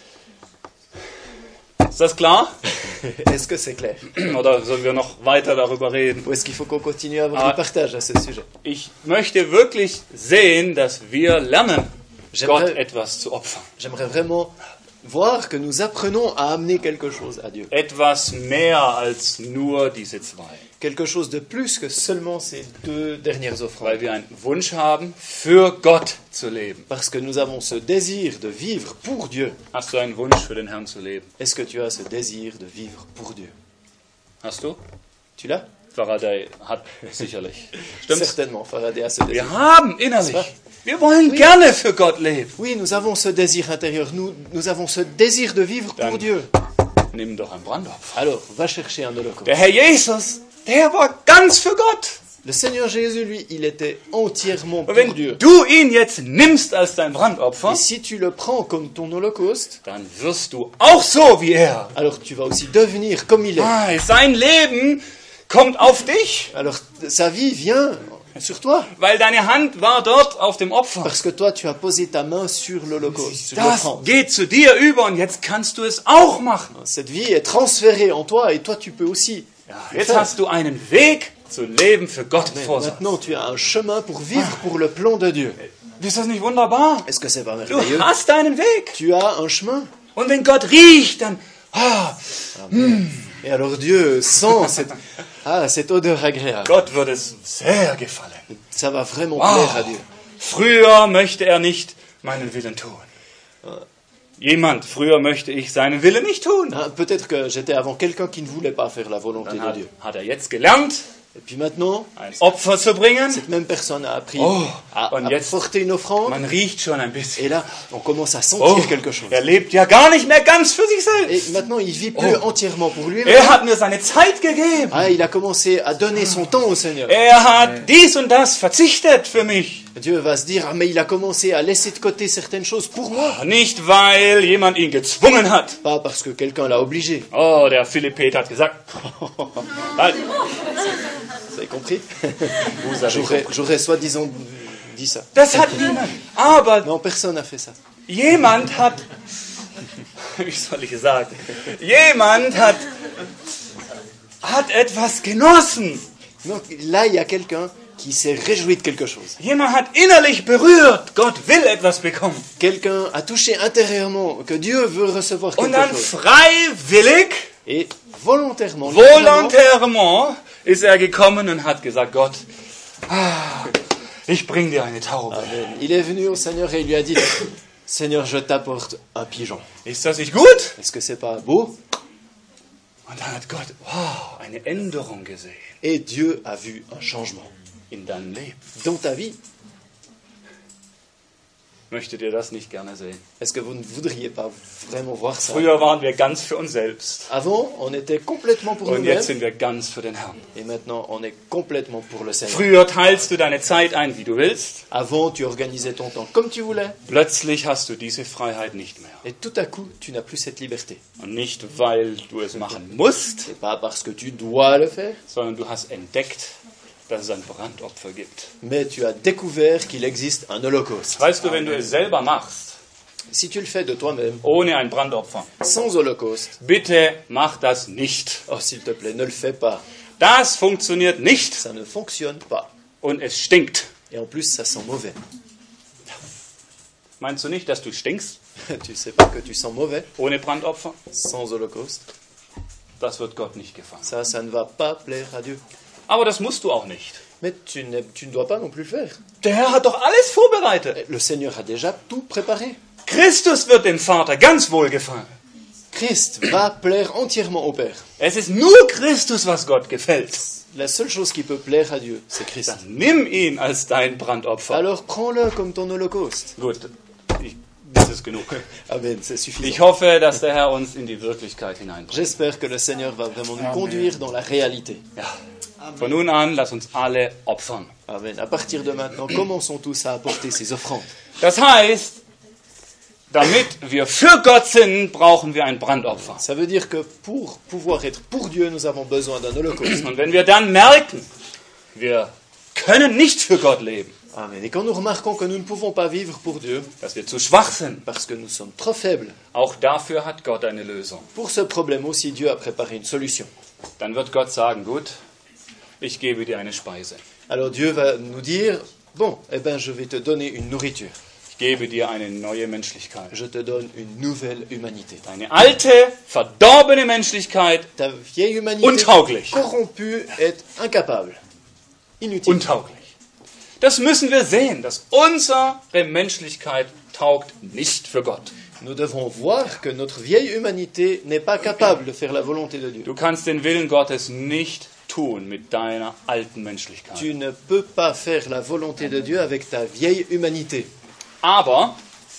S1: Ist das klar?
S2: Est-ce que c'est clair?
S1: Oder sollen wir noch weiter darüber reden?
S2: Ou est-ce qu'il faut qu'on continue à avoir
S1: Ah.
S2: du partage à ce sujet?
S1: Ich möchte wirklich sehen, dass wir lernen, Gott
S2: J'aimerais
S1: etwas zu opfern.
S2: vraiment voir que nous apprenons à amener quelque chose à Dieu.
S1: Etwas mehr als nur diese zwei.
S2: Quelque chose de plus que seulement ces deux dernières offrandes.
S1: Weil wir einen Wunsch haben, für Gott zu leben.
S2: Parce que nous avons ce désir de vivre pour Dieu.
S1: Hast du einen Wunsch, für den Herrn zu leben?
S2: Est-ce que tu as ce désir de vivre pour Dieu?
S1: Hast du?
S2: Tu l'as?
S1: Faraday hat sicherlich. Stimmt's?
S2: Certainement, Faraday a ce désir.
S1: Wir haben innerlich. Wir wollen gerne für Gott leben.
S2: Oui, nous avons ce désir intérieur. Nous avons ce désir de vivre pour
S1: Dann-
S2: Dieu.
S1: Nimm doch ein Brandopfer.
S2: Alors, va chercher un holocauste.
S1: Der Herr Jesus, der war ganz für Gott.
S2: Le Seigneur Jésus, lui, il était entièrement
S1: Und
S2: pour
S1: wenn
S2: Dieu.
S1: du ihn jetzt nimmst als dein Brandopfer,
S2: Et si tu le prends comme ton holocauste,
S1: dann wirst du auch so wie er.
S2: alors tu vas aussi devenir comme il est.
S1: Sein Leben kommt auf dich.
S2: Alors sa vie vient Sur toi.
S1: Weil deine Hand war dort auf dem Opfer.
S2: Parce que toi, tu as posé ta main sur l'Holocauste, sur
S1: Das
S2: l'offrande.
S1: geht zu dir über und jetzt kannst du es auch machen.
S2: Cette vie est transférée en toi et toi, tu peux aussi.
S1: Ja,
S2: le
S1: jetzt
S2: faire.
S1: hast du einen Weg zu leben für Gott
S2: Mais
S1: vor sich.
S2: maintenant, tu as un chemin pour vivre pour le plan de Dieu.
S1: Ist das nicht wunderbar?
S2: Est-ce que c'est pas
S1: Du
S2: merveilleux?
S1: hast deinen Weg.
S2: Tu as un chemin.
S1: Und wenn Gott riecht, dann...
S2: Et alors Dieu sent cette odeur agréable.
S1: Gott wird es sehr gefallen.
S2: Ça va vraiment
S1: Wow.
S2: plaire à Dieu.
S1: Früher möchte er nicht meinen Willen tun. Früher möchte ich seinen Willen nicht tun.
S2: Hein, peut-être que j'étais avant quelqu'un qui ne voulait pas faire la volonté
S1: Dann
S2: de Dieu.
S1: hat er jetzt gelernt,
S2: Et puis maintenant,
S1: ein Opfer zu bringen.
S2: cette même personne a appris
S1: Oh,
S2: à
S1: und jetzt-
S2: porter une offrande.
S1: Man riecht schon ein bisschen.
S2: Et là, on commence à sentir
S1: Oh,
S2: quelque chose.
S1: er lebt ja gar nicht mehr ganz für sich selbst.
S2: Et maintenant, il vit plus
S1: Oh.
S2: entièrement pour lui.
S1: Er hat mir seine Zeit gegeben.
S2: Ah, il a commencé à donner son temps au Seigneur.
S1: Er hat dies und das verzichtet für mich.
S2: Dieu va se dire, ah, mais il a commencé à laisser de côté certaines choses pour moi.
S1: Nicht, weil jemand ihn gezwungen hat.
S2: Pas parce que quelqu'un l'a obligé.
S1: Oh, der Philipp Peter hat gesagt. Halt.
S2: Vous avez compris?
S1: Vous avez
S2: J'aurais soi-disant dit ça.
S1: Das hat niemand. Aber
S2: Non, personne n'a fait ça.
S1: jemand hat, wie soll ich sagen, jemand hat etwas genossen.
S2: Donc là, il y a quelqu'un qui s'est réjoui de quelque chose.
S1: Jemand hat innerlich berührt. Gott will etwas bekommen.
S2: Quelqu'un a touché intérieurement que Dieu veut recevoir
S1: Und
S2: quelque
S1: dann
S2: chose.
S1: freiwillig,
S2: Et volontairement, librement,
S1: volontairement ist er gekommen und hat gesagt, Gott, ich bring dir eine Taube.
S2: Amen. Il est venu au Seigneur et il lui a dit, Seigneur, je t'apporte un pigeon.
S1: Ist das nicht gut?
S2: Est-ce que c'est pas beau?
S1: Und dann hat Gott eine Änderung gesehen
S2: Et Dieu a vu un changement
S1: in deinem Leben.
S2: dans ta vie.
S1: Möchtet ihr das nicht gerne sehen?
S2: Est-ce que vous ne voudriez pas vraiment voir ça?
S1: Früher waren wir ganz für uns selbst.
S2: Avant, on était complètement pour
S1: Und
S2: nous-mêmes
S1: jetzt sind wir ganz für den Herrn.
S2: et maintenant, on est complètement pour le Seigneur.
S1: Früher teilst du deine Zeit ein, wie du willst.
S2: Avant, tu organisais ton temps comme tu voulais
S1: Plötzlich hast du diese Freiheit nicht mehr.
S2: et tout à coup, tu n'as plus cette liberté.
S1: Und nicht, weil du es machen musst,
S2: C'est pas parce que tu dois le faire,
S1: sondern du hast entdeckt, dass es ein Brandopfer gibt.
S2: mais tu as découvert qu'il existe un holocauste.
S1: Weißt du, wenn du es selber machst,
S2: Si tu le fais de toi-même,
S1: ohne ein Brandopfer,
S2: sans holocauste,
S1: bitte mach das nicht.
S2: oh s'il te plaît, ne le fais pas.
S1: Das funktioniert nicht
S2: Ça ne fonctionne pas.
S1: und es stinkt.
S2: Et en plus, ça sent mauvais.
S1: Meinst du nicht, dass du stinkst
S2: Tu sais pas que tu sens mauvais
S1: ohne Brandopfer?
S2: sans holocauste.
S1: Das wird Gott nicht gefallen.
S2: Ça ne va pas plaire à Dieu.
S1: Aber das musst du auch nicht.
S2: Mais tu ne dois pas non plus le faire.
S1: Der Herr hat doch alles vorbereitet.
S2: Le Seigneur a déjà tout préparé.
S1: Christus wird dem Vater ganz wohl gefallen.
S2: Christ va plaire entièrement au Père.
S1: Es ist nur Christus, was Gott gefällt.
S2: La seule chose qui peut plaire à Dieu, c'est Christ.
S1: Dann nimm ihn als dein Brandopfer.
S2: Alors prends-le comme ton holocauste.
S1: Gut, das ist genug.
S2: Amen, c'est suffisant.
S1: Ich hoffe, dass der Herr uns in die Wirklichkeit hineinbringt.
S2: J'espère que le Seigneur va vraiment nous conduire dans la réalité.
S1: Ja. Von nun an, lass uns alle opfern.
S2: Amen. À partir de maintenant, commençons tous à apporter ces offrandes.
S1: Das heißt, damit wir für Gott sind, brauchen wir ein Brandopfer.
S2: Ça veut dire que pour pouvoir être pour Dieu, nous avons besoin d'un holocauste.
S1: Und wenn wir dann merken, wir können nicht für Gott leben,
S2: Amen. Et quand nous remarquons que nous ne pouvons pas vivre pour Dieu,
S1: dass wir zu schwach sind,
S2: parce que nous sommes trop faibles,
S1: auch dafür hat Gott eine Lösung.
S2: pour ce problème aussi, Dieu a préparé une solution.
S1: Dann wird Gott sagen, gut, ich gebe dir eine Speise.
S2: Alors Dieu va nous dire, bon, eh ben, je vais te donner une nourriture.
S1: Ich gebe dir eine neue Menschlichkeit.
S2: Je te donne une nouvelle humanité.
S1: Deine alte, verdorbene Menschlichkeit,
S2: Ta vieille humanité
S1: untauglich.
S2: corrompue est incapable, inutile.
S1: Untauglich. Das müssen wir sehen, dass unsere Menschlichkeit taugt nicht für Gott.
S2: Nous devons voir que notre vieille humanité n'est pas capable de faire la volonté de Dieu.
S1: Du kannst den Willen Gottes nicht tun mit deiner alten Menschlichkeit.
S2: Tu ne peux pas faire la volonté de Dieu avec ta vieille humanité.
S1: Aber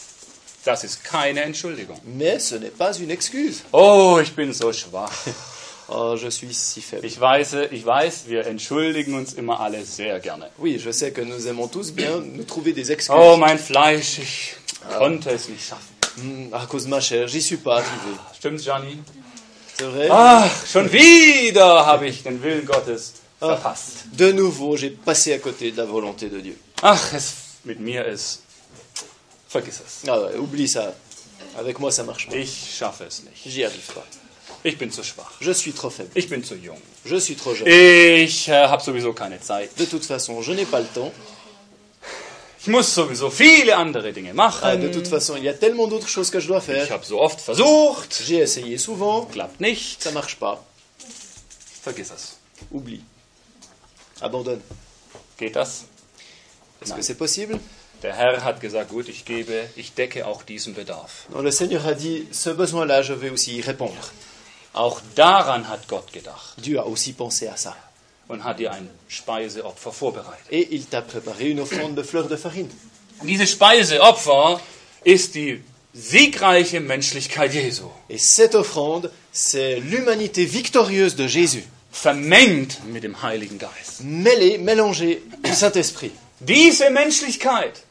S1: das ist keine Entschuldigung.
S2: Mais ce n'est pas une excuse.
S1: Oh, ich bin so schwach.
S2: Oh, je suis si faible.
S1: Ich weiß, wir entschuldigen uns immer alle sehr gerne.
S2: Oui, je sais que nous aimons tous bien nous trouver des excuses.
S1: Oh, mein Fleisch, ich konnte es nicht schaffen.
S2: À cause de ma chair, j'y suis pas arrivé.
S1: Stimmt's, Gianni?
S2: C'est vrai?
S1: Ach, schon wieder habe ich den Willen Gottes verpasst.
S2: De nouveau, j'ai passé à côté de la volonté de Dieu.
S1: Ach, mit mir ist, vergiss es.
S2: Ah ouais, oublie ça. Avec moi, ça marche pas.
S1: Ich schaffe es nicht.
S2: J'y arrive pas.
S1: Ich bin zu schwach.
S2: Je suis trop faible.
S1: Ich bin zu jung.
S2: Je suis trop jeune.
S1: Ich habe sowieso keine Zeit.
S2: De toute façon, je n'ai pas le temps.
S1: Ich muss sowieso viele andere Dinge
S2: Ah, de
S1: machen.
S2: toute façon, il y a tellement d'autres choses que je dois
S1: Ich
S2: faire.
S1: habe so oft versucht.
S2: J'ai essayé souvent.
S1: Klappt nicht.
S2: Ça marche pas.
S1: Vergiss es.
S2: Oublie. Abandonne.
S1: Geht das?
S2: Est-ce
S1: Nein.
S2: que c'est possible?
S1: Der Herr hat gesagt, gut, ich decke auch diesen Bedarf.
S2: Non, le Seigneur a dit, ce besoin-là, je vais aussi y répondre.
S1: Auch daran hat Gott gedacht
S2: Dieu a aussi pensé à ça.
S1: und hat dir ein Speiseopfer vorbereitet.
S2: Et il t'a préparé une offrande de fleurs de farine.
S1: Dieses Speiseopfer ist die siegreiche Menschlichkeit Jesu,
S2: Et cette offrande, c'est l'humanité victorieuse de Jésus,
S1: vermengt mit dem Heiligen Geist.
S2: mêlée, mélangée au Saint-Esprit.
S1: Diese Menschlichkeit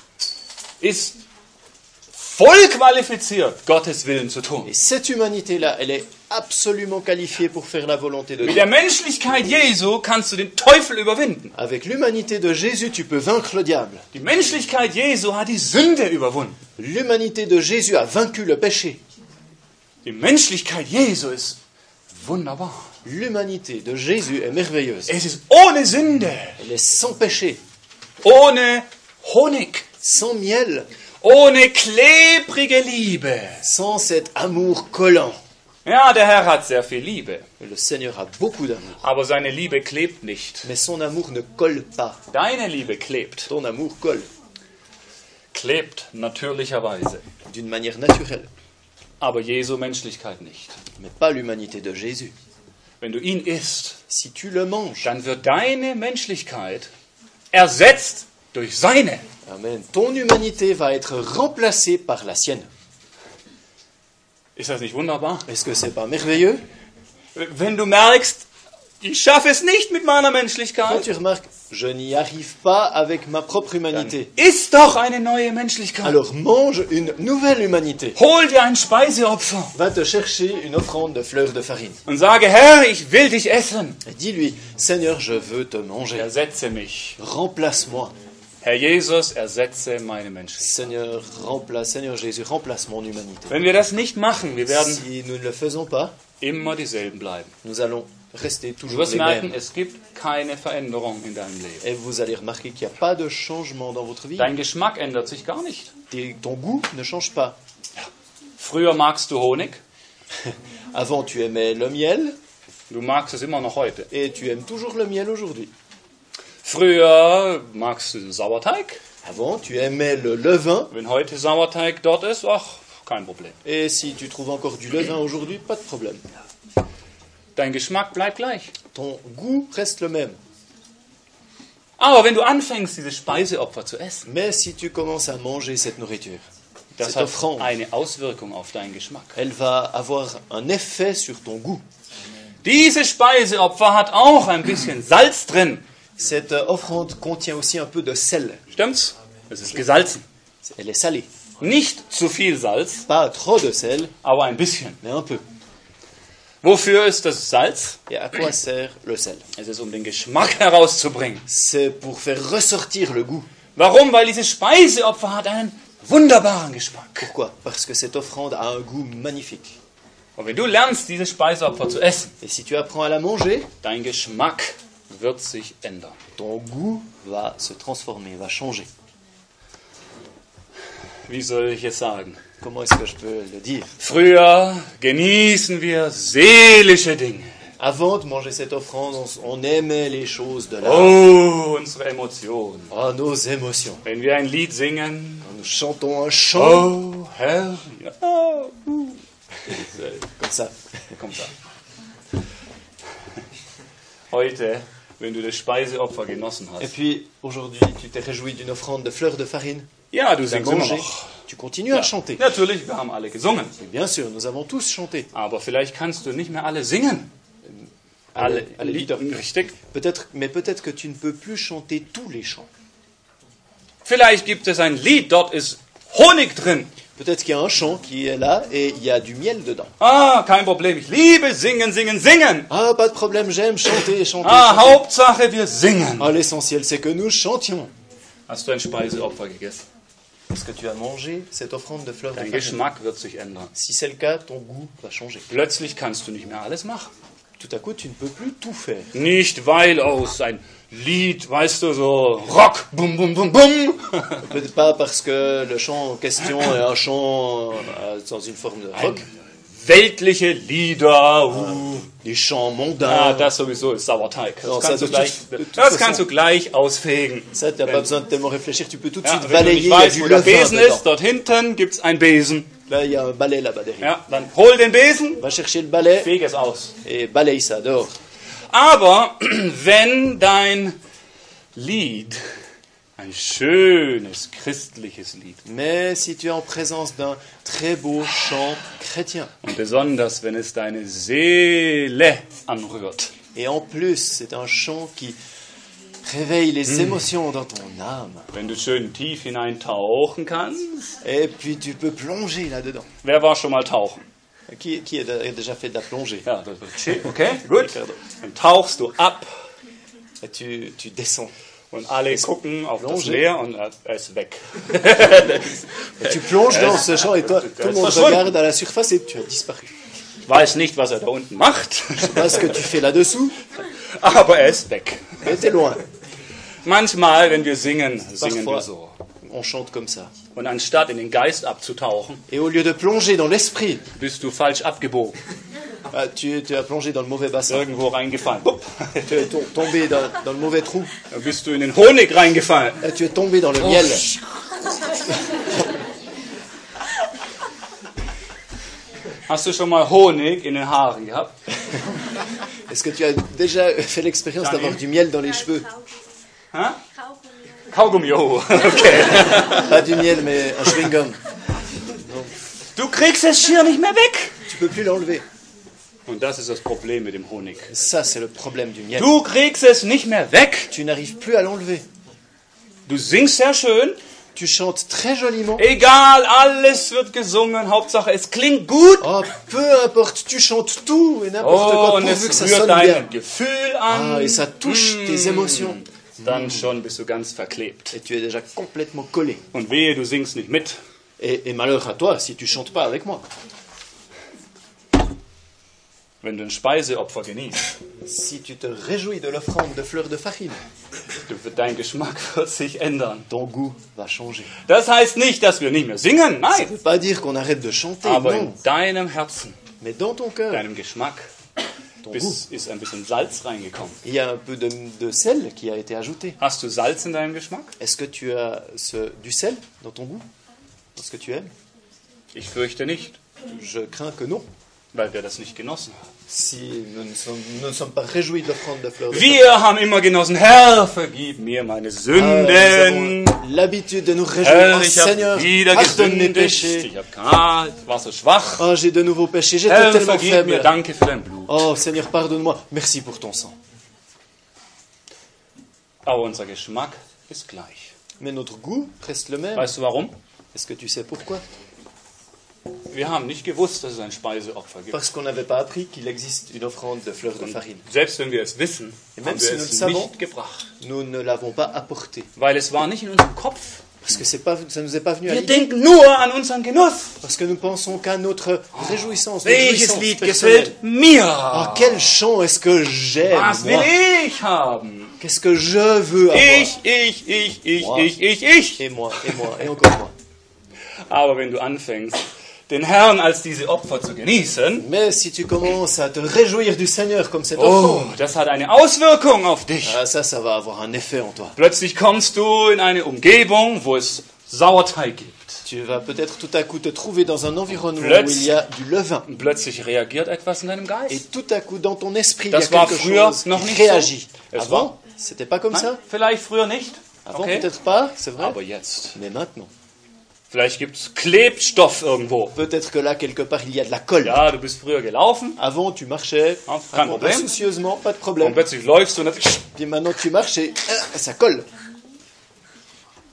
S1: ist voll qualifiziert, Gottes Willen zu tun.
S2: Et cette humanité-là, elle est absolument qualifiée pour faire la volonté de
S1: Mit
S2: Dieu.
S1: der Menschlichkeit Jesu kannst du den Teufel überwinden.
S2: Avec l'humanité de Jésus, tu peux vaincre le diable.
S1: Die Menschlichkeit Jesu hat die Sünde überwunden.
S2: L'humanité de Jésus a vaincu le péché.
S1: Die Menschlichkeit Jesu ist wunderbar.
S2: L'humanité de Jésus est merveilleuse.
S1: Es ist ohne Sünde,
S2: Elle est sans péché,
S1: ohne Honig,
S2: sans miel,
S1: ohne klebrige Liebe.
S2: sans cet amour collant.
S1: Ja, der Herr hat sehr viel Liebe,
S2: Le Seigneur a beaucoup d'amour,
S1: aber seine Liebe klebt nicht.
S2: mais son amour ne colle pas.
S1: Deine Liebe klebt,
S2: Ton amour colle
S1: klebt natürlicherweise,
S2: d'une manière naturelle,
S1: aber Jesu Menschlichkeit nicht.
S2: mais pas l'humanité de Jésus.
S1: Wenn du ihn isst,
S2: Si tu le manges,
S1: dann wird deine Menschlichkeit ersetzt durch seine.
S2: Amen, ton humanité va être remplacée par la sienne.
S1: Ist das nicht wunderbar?
S2: Est-ce que c'est pas merveilleux?
S1: Wenn du merkst, ich schaffe es nicht mit meiner
S2: Quand
S1: Menschlichkeit,
S2: tu remarques, je n'y arrive pas avec ma propre humanité.
S1: isst doch eine neue Menschlichkeit.
S2: Alors mange une nouvelle humanité.
S1: Hol dir ein Speiseopfer
S2: Va te chercher une offrande de fleurs de farine.
S1: und sage, Herr, ich will dich essen.
S2: Et dis-lui, Seigneur, je veux te manger.
S1: Ersetze mich.
S2: Remplace-moi.
S1: Herr Jesus, ersetze meine Menschlichkeit.
S2: Seigneur Jésus, remplace mon humanité.
S1: Wenn wir das nicht machen, wir werden
S2: Si nous ne le faisons pas,
S1: immer dieselben bleiben.
S2: nous allons rester
S1: Du
S2: toujours
S1: wirst
S2: les
S1: merken,
S2: mêmes.
S1: es gibt keine Veränderung in deinem Leben.
S2: Et vous allez remarquer qu'il n'y a pas de changement dans votre vie.
S1: Dein Geschmack ändert sich gar nicht.
S2: Ton goût ne change pas.
S1: Früher magst du Honig,
S2: Avant, tu aimais le miel
S1: du magst es immer noch heute.
S2: et tu aimes toujours le miel aujourd'hui.
S1: Früher magst du Sauerteig.
S2: Avant, tu aimais le levain
S1: Wenn heute Sauerteig dort ist, ach, kein Problem.
S2: et si tu trouves encore du levain aujourd'hui, pas de problème.
S1: Dein Geschmack bleibt gleich.
S2: Ton goût reste le même.
S1: Aber wenn du anfängst, diese Speiseopfer zu essen,
S2: Mais si tu commences à manger cette nourriture,
S1: das
S2: cette
S1: hat
S2: offrande,
S1: eine Auswirkung auf deinen Geschmack.
S2: elle va avoir un effet sur ton goût.
S1: Diese Speiseopfer hat auch ein bisschen Salz drin.
S2: Cette offrande contient aussi un peu de sel.
S1: Stimmt's? Es ist gesalzen.
S2: Elle est salée.
S1: Nicht zu viel Salz,
S2: Pas trop de sel,
S1: aber ein bisschen.
S2: mais un peu.
S1: Wofür ist das Salz?
S2: Et à quoi sert le sel?
S1: Es ist, um den Geschmack herauszubringen.
S2: C'est pour faire ressortir le goût.
S1: Warum? Weil dieses Speiseopfer hat einen wunderbaren Geschmack.
S2: Pourquoi? Parce que cette offrande a un goût magnifique.
S1: Und wenn du lernst, dieses Speiseopfer zu essen,
S2: Et si tu apprends à la manger,
S1: dein Geschmack wird sich ändern.
S2: ton goût va se transformer, va changer.
S1: Wie soll ich es sagen?
S2: Comment est-ce que je peux le dire?
S1: Früher genießen wir seelische Dinge.
S2: Avant de manger cette offrande, on aimait les choses de l'âme.
S1: Oh, unsere Emotionen.
S2: Oh, nos émotions.
S1: Wenn wir ein Lied singen,
S2: Quand nous chantons un chant,
S1: oh Herr, ja,
S2: comme ça.
S1: kommt da. Heute, wenn du das Speiseopfer genossen
S2: Et
S1: hast,
S2: puis, aujourd'hui, tu t'es réjoui d'une offrande de fleurs de farine.
S1: ja, du
S2: Tu as
S1: singst immer
S2: mangé.
S1: noch.
S2: Tu continues à chanter.
S1: Natürlich, wir haben alle gesungen.
S2: Et bien sûr, nous avons tous chanté.
S1: Aber vielleicht kannst du nicht mehr alle singen. Alle
S2: Lieder.
S1: Richtig.
S2: Mais peut-être que tu ne peux plus chanter tous les chants.
S1: Vielleicht gibt es ein Lied, dort ist Honig drin.
S2: Peut-être qu'il y a un chant qui est là et il y a du miel dedans.
S1: Ah, kein Problem. Ich liebe singen, singen, singen.
S2: Ah, pas de problème, j'aime chanter, chanter,
S1: Ah,
S2: chanter.
S1: Hauptsache wir singen.
S2: Ah, l'essentiel, c'est que nous chantions.
S1: Hast du ein Speiseopfer gegessen?
S2: Est-ce que tu as mangé cette offrande de fleurs de
S1: Dein
S2: farine?
S1: Geschmack wird sich ändern.
S2: Si c'est le cas, ton goût va changer.
S1: Plötzlich kannst du nicht mehr alles machen.
S2: Tout à coup, tu ne peux plus tout faire.
S1: Nicht weil aus ein Lied, weißt du, so Rock, bum, bum, bum, bum.
S2: Peut-être pas parce que le chant en question est un chant dans une forme de rock.
S1: Weltliche Lieder.
S2: Des chants
S1: Ah,
S2: mondains.
S1: das sowieso ist Sauerteig.
S2: Non,
S1: Das kannst
S2: ça,
S1: du gleich,
S2: de toute
S1: das
S2: façon.
S1: kannst du gleich ausfegen.
S2: Ça, tu n'as pas besoin de tellement réfléchir. Tu peux tout de
S1: Ja,
S2: suite
S1: wenn du
S2: balayer.
S1: nicht
S2: Il y a
S1: weißt,
S2: du
S1: wo der
S2: levain
S1: Besen
S2: dedans.
S1: ist, dort hinten gibt's einen Besen.
S2: Là, il y a un balai là-bas derrière.
S1: Ja, dann hol den Besen,
S2: Va chercher le balai
S1: feg es aus.
S2: et balaye ça dehors.
S1: Aber wenn dein Lied, ein schönes christliches Lied,
S2: Mais si tu es en présence d'un très beau chant chrétien,
S1: und besonders wenn es deine Seele anrührt,
S2: et en plus c'est un chant qui réveille les émotions dans ton âme,
S1: wenn du schön tief hineintauchen kannst.
S2: et puis tu peux plonger là-dedans.
S1: Wer war schon mal tauchen?
S2: Qui a déjà fait de la plongée?
S1: Ja, das wird schön. Okay, gut.
S2: Ricardo.
S1: Dann tauchst du ab
S2: Et tu descends.
S1: und alle gucken auf das
S2: Plonge.
S1: Meer und er ist weg.
S2: Et tu plonges dans ce chant et toi, tout le monde regarde à la surface et tu as disparu.
S1: Ich weiß nicht, was er da unten macht,
S2: Je sais pas ce que tu fais là-dessous,
S1: aber er ist weg.
S2: mais t'es loin.
S1: Manchmal, wenn wir singen, singen wir
S2: Parfois,
S1: so.
S2: on chante comme ça.
S1: Und anstatt in den Geist abzutauchen,
S2: Et au lieu de plonger dans l'esprit,
S1: bist du falsch abgebogen,
S2: tu as plongé dans le mauvais bassin.
S1: irgendwo reingefallen. Bupp.
S2: Tu es tombé dans le mauvais trou.
S1: Dann bist du in den Honig reingefallen.
S2: Et tu es tombé dans le miel.
S1: Hast du schon mal Honig in den Haaren gehabt?
S2: Est-ce que tu as déjà fait l'expérience d'avoir du miel dans les cheveux?
S1: Hä? Kaugummi, oh, okay.
S2: Pas du miel, mais un chewing-gum.
S1: Du kriegst es schier nicht mehr weg.
S2: Tu peux plus l'enlever.
S1: Und das ist das Problem mit dem Honig.
S2: Ça, c'est le problème du miel.
S1: Du kriegst es nicht mehr weg.
S2: Tu n'arrives plus à l'enlever.
S1: Du singst sehr schön.
S2: Tu chantes très joliment.
S1: Egal, alles wird gesungen. Hauptsache, es klingt gut.
S2: Oh, peu importe, tu chantes tout et n'importe
S1: Oh,
S2: quoi
S1: und
S2: pourvu que
S1: es
S2: ça
S1: rührt
S2: sonne
S1: dein
S2: bien.
S1: Gefühl an.
S2: Ah, et ça touche tes émotions.
S1: Dann schon bist du ganz verklebt.
S2: Et tu es déjà complètement collé.
S1: Und wehe, du singst nicht mit.
S2: Et malheur à toi si tu chantes pas avec moi.
S1: Wenn du ein Speiseopfer genießt,
S2: Si tu te réjouis de l'offrande de fleurs de farine,
S1: dein Geschmack wird sich ändern.
S2: ton goût va changer.
S1: Das heißt nicht, dass wir nicht mehr singen.
S2: Ça
S1: Nein.
S2: ne veut pas dire qu'on arrête de chanter,
S1: Aber
S2: non.
S1: in deinem Herzen,
S2: Mais dans ton cœur,
S1: deinem Geschmack,
S2: ton goût,
S1: ist ein bisschen Salz reingekommen.
S2: il y a un peu de sel qui a été ajouté.
S1: Hast du Salz in deinem Geschmack?
S2: Est-ce que tu as du sel dans ton goût? Dans ce que tu aimes?
S1: Ich fürchte nicht,
S2: Je crains que non.
S1: weil wir das nicht genossen haben.
S2: Si nous ne sommes pas réjouis de l'offrande de fleurs de
S1: Wir haben immer genossen, Herr, vergib mir meine
S2: Nous
S1: Sünden.
S2: avons l'habitude de nous réjouir.
S1: Herr,
S2: Oh
S1: ich habe
S2: Seigneur,
S1: wieder
S2: pardonne mes
S1: gesündigt.
S2: péchés.
S1: Ich war so schwach.
S2: Oh, j'ai de nouveaux péchés, j'étais
S1: Herr,
S2: tellement
S1: vergib mir,
S2: faible.
S1: danke für dein Blut.
S2: Oh Seigneur, pardonne-moi. Merci pour ton sang.
S1: Aber unser Geschmack ist gleich.
S2: Mais notre goût reste le même.
S1: Weißt du warum?
S2: Est-ce que tu sais pourquoi?
S1: Wir haben nicht gewusst, dass es ein Speiseopfer gibt.
S2: Parce qu'on n'avait pas appris qu'il existe une offrande de fleurs de farine.
S1: Selbst wenn wir es wissen,
S2: Et même
S1: haben
S2: si
S1: wir
S2: nous le
S1: es
S2: savons,
S1: nicht gebracht.
S2: nous ne l'avons pas apporté.
S1: Weil es war nicht in unserem Kopf.
S2: Parce que ça nous est pas venu à
S1: Wir
S2: l'idée.
S1: denken nur an unseren Genuss.
S2: Parce que nous pensons qu'à notre réjouissance. Notre
S1: Welches
S2: jouissance
S1: Lied
S2: personnelle.
S1: gefällt mir?
S2: Ah, quel chant est-ce que j'aime,
S1: Was will
S2: moi?
S1: ich haben?
S2: Qu'est-ce que je veux avoir?
S1: Ich.
S2: Moi.
S1: Ich.
S2: Et moi, et encore moi.
S1: Aber wenn du anfängst, den Herrn als diese Opfer zu genießen,
S2: Mais si tu commences à te réjouir du Seigneur comme cette
S1: oh,
S2: offrande,
S1: das hat eine Auswirkung auf dich.
S2: ah, ça va avoir un effet en toi.
S1: Plötzlich kommst du in eine Umgebung, wo es Sauerteig gibt.
S2: Tu vas peut-être tout à coup te trouver dans un environnement où
S1: Plötzlich-
S2: il y a du levain.
S1: Und plötzlich reagiert etwas in deinem
S2: Et
S1: Geist.
S2: tout à coup, dans ton esprit, il y a
S1: Das war
S2: quelque
S1: früher
S2: chose
S1: noch
S2: qui
S1: nicht
S2: réagit.
S1: so. Es
S2: Avant, c'était pas comme
S1: Nein,
S2: ça.
S1: vielleicht früher nicht.
S2: Avant,
S1: Okay.
S2: peut-être pas, c'est vrai.
S1: Aber jetzt.
S2: Mais maintenant,
S1: Vielleicht gibt es Klebstoff irgendwo.
S2: peut-être que là, quelque part, il y a de la colle.
S1: Ja, du bist früher gelaufen
S2: Avant, tu marchais
S1: kein Problem.
S2: insoucieusement, pas de
S1: und
S2: problème.
S1: plötzlich läufst du und dann
S2: Puis maintenant, tu marches et ça colle.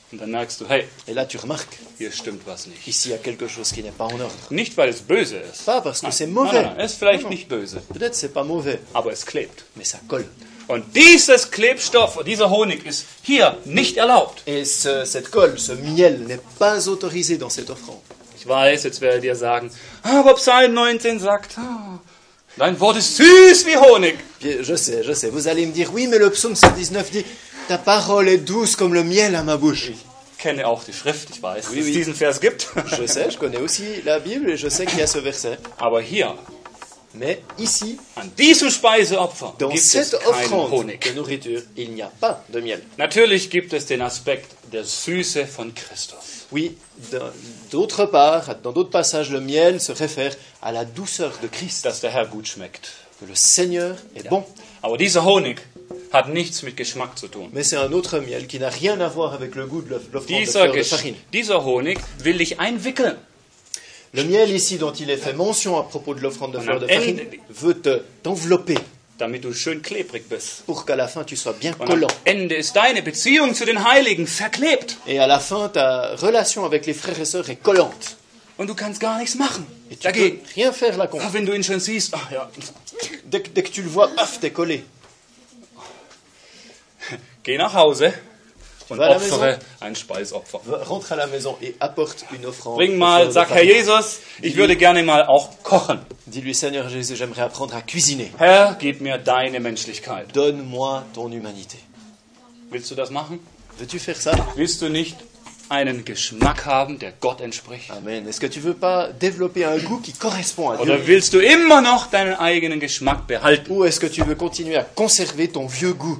S1: Und dann merkst du, hey,
S2: Et là, tu remarques,
S1: hier stimmt was nicht.
S2: ici, il y a quelque chose qui n'est pas en ordre.
S1: Nicht, weil es böse ist.
S2: Pas parce que c'est
S1: Nein,
S2: mauvais.
S1: nein, es ist vielleicht
S2: Non, non.
S1: nicht böse,
S2: Peut-être c'est pas mauvais,
S1: aber es klebt.
S2: mais ça colle.
S1: Und dieses Klebstoff, dieser Honig ist hier nicht erlaubt.
S2: Et cette colle, ce miel, n'est pas autorisé dans cette offrande.
S1: Ich weiß, jetzt werdet ihr sagen, aber Psalm 19 sagt, dein Wort ist süß wie Honig.
S2: Puis, je sais. Vous allez me dire, oui, mais le psaume 119 dit, ta parole est douce comme le miel à ma bouche.
S1: Ich kenne auch die Schrift, ich weiß,
S2: Oui,
S1: dass es
S2: oui.
S1: diesen Vers gibt.
S2: Je sais, je connais aussi la Bible et je sais qu'il y a ce verset.
S1: Aber hier,
S2: Mais ici,
S1: an diesem Speiseopfer,
S2: dans
S1: gibt es
S2: cette
S1: keinen
S2: offrande
S1: Honig.
S2: de nourriture, il n'y a pas de miel.
S1: Natürlich gibt es den Aspekt der Süße von Christus.
S2: Oui, d'autre part, dans d'autres passages, le miel se réfère à la douceur de Christ,
S1: Dass der Herr gut schmeckt.
S2: que le Seigneur est bon.
S1: Aber dieser Honig hat nichts mit Geschmack zu tun.
S2: Mais c'est un autre miel qui n'a rien à voir avec le goût de l'offrande de fleur de farine.
S1: Dieser Honig will dich einwickeln.
S2: Le miel ici dont il est fait mention à propos de l'offrande de fleur de farine veut t'envelopper
S1: Damit du schön klebrig bist.
S2: pour qu'à la fin tu sois bien
S1: Und
S2: collant.
S1: am Ende ist deine Beziehung zu den Heiligen verklebt.
S2: Et à la fin, ta relation avec les frères et sœurs est collante.
S1: Und du kannst gar nichts machen.
S2: Et tu
S1: Dagegen.
S2: peux rien faire là contre.
S1: Wenn du ihn schon siehst, ach ja,
S2: Dès que tu le vois, paf, t'es collé.
S1: geh nach Hause und
S2: War à la
S1: opfere ein Speisopfer.
S2: Rentre à la maison et apporte une offrande.
S1: Bring
S2: de
S1: mal,
S2: fleur de
S1: sag Herr
S2: farine.
S1: Jesus, ich würde gerne mal auch kochen.
S2: Dis-lui, Seigneur Jésus, j'aimerais apprendre à cuisiner.
S1: Herr, gib mir deine Menschlichkeit.
S2: Donne-moi ton humanité.
S1: Willst du das machen?
S2: Veux-tu faire ça?
S1: Willst du nicht einen Geschmack haben, der Gott entspricht?
S2: Amen. Est-ce que tu veux pas développer un goût qui correspond à Dieu?
S1: Oder willst du immer noch deinen eigenen Geschmack behalten?
S2: Ou est-ce que tu veux continuer à conserver ton vieux goût?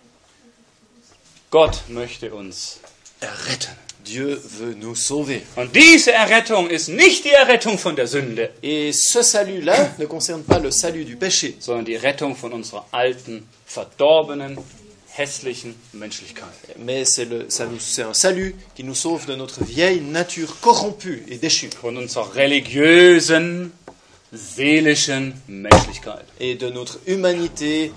S1: Gott möchte uns erretten.
S2: Dieu veut nous sauver.
S1: Und diese Errettung ist nicht die Errettung von der Sünde,
S2: Et ce salut-là ne concerne pas le salut du péché,
S1: sondern die Rettung von unserer alten, verdorbenen, hässlichen Menschlichkeit.
S2: mais c'est un salut qui nous sauve de notre vieille nature corrompue et déchue,
S1: Von unserer religiösen, seelischen Menschlichkeit.
S2: et de notre humanité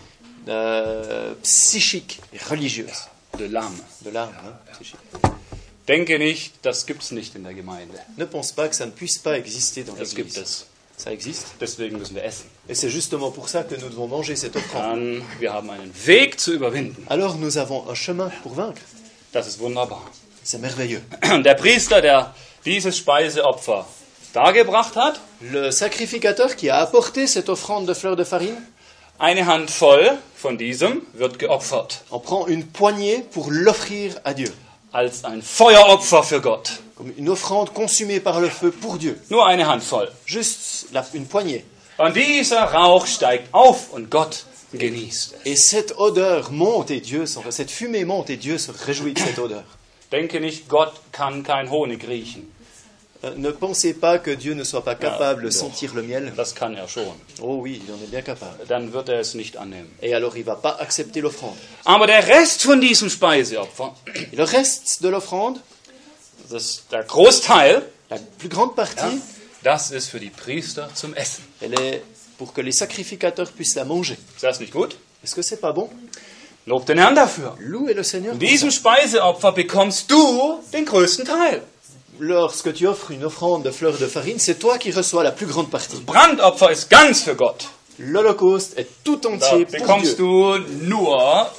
S2: psychique et religieuse.
S1: De l'âme.
S2: De l'âme, hein, psychique.
S1: Denke nicht, das gibt es nicht in der Gemeinde.
S2: Ne pense pas que ça ne puisse pas exister dans
S1: Das gibt
S2: l'Église.
S1: es.
S2: Ça existe.
S1: Deswegen müssen wir essen.
S2: Et c'est justement pour ça que nous devons manger cette offrande.
S1: Wir haben einen Weg zu überwinden.
S2: Alors nous avons un chemin pour vaincre.
S1: Das ist wunderbar.
S2: C'est merveilleux.
S1: Der Priester, der dieses Speiseopfer dargebracht hat,
S2: Le sacrificateur qui a apporté cette offrande de fleurs de farine
S1: eine Handvoll von diesem wird geopfert.
S2: en prend une poignée pour l'offrir à Dieu.
S1: Als ein Feueropfer für Gott.
S2: Comme une offrande consumée par le feu pour Dieu.
S1: Nur eine Handvoll.
S2: Juste une poignée.
S1: Und dieser Rauch steigt auf und Gott genießt es.
S2: Et cette odeur monte et cette fumée monte et Dieu se réjouit de cette odeur.
S1: Denke nicht, Gott kann kein Honig riechen.
S2: Ne pensez pas que Dieu ne soit pas capable de sentir le miel.
S1: Das kann er schon.
S2: Oh oui, il en est bien capable.
S1: Dann wird er es nicht annehmen.
S2: Et alors il ne va pas accepter l'offrande.
S1: Aber der Rest von diesem Speiseopfer,
S2: Et le reste de l'offrande,
S1: das ist der Großteil,
S2: la plus grande partie,
S1: das ist für die Priester zum Essen.
S2: elle est pour que les sacrificateurs puissent la manger.
S1: Ist das nicht gut?
S2: Est-ce que c'est pas bon?
S1: Lob den Herrn dafür.
S2: Louez le Seigneur.
S1: In
S2: pour
S1: diesem
S2: ça.
S1: Speiseopfer bekommst du den größten Teil.
S2: Lorsque tu offres une offrande de fleurs de farine, c'est toi qui reçois la plus grande partie.
S1: Brandopfer ist ganz für Gott.
S2: L'Holocauste est tout
S1: Da
S2: entier pour Dieu.
S1: bekommst du nur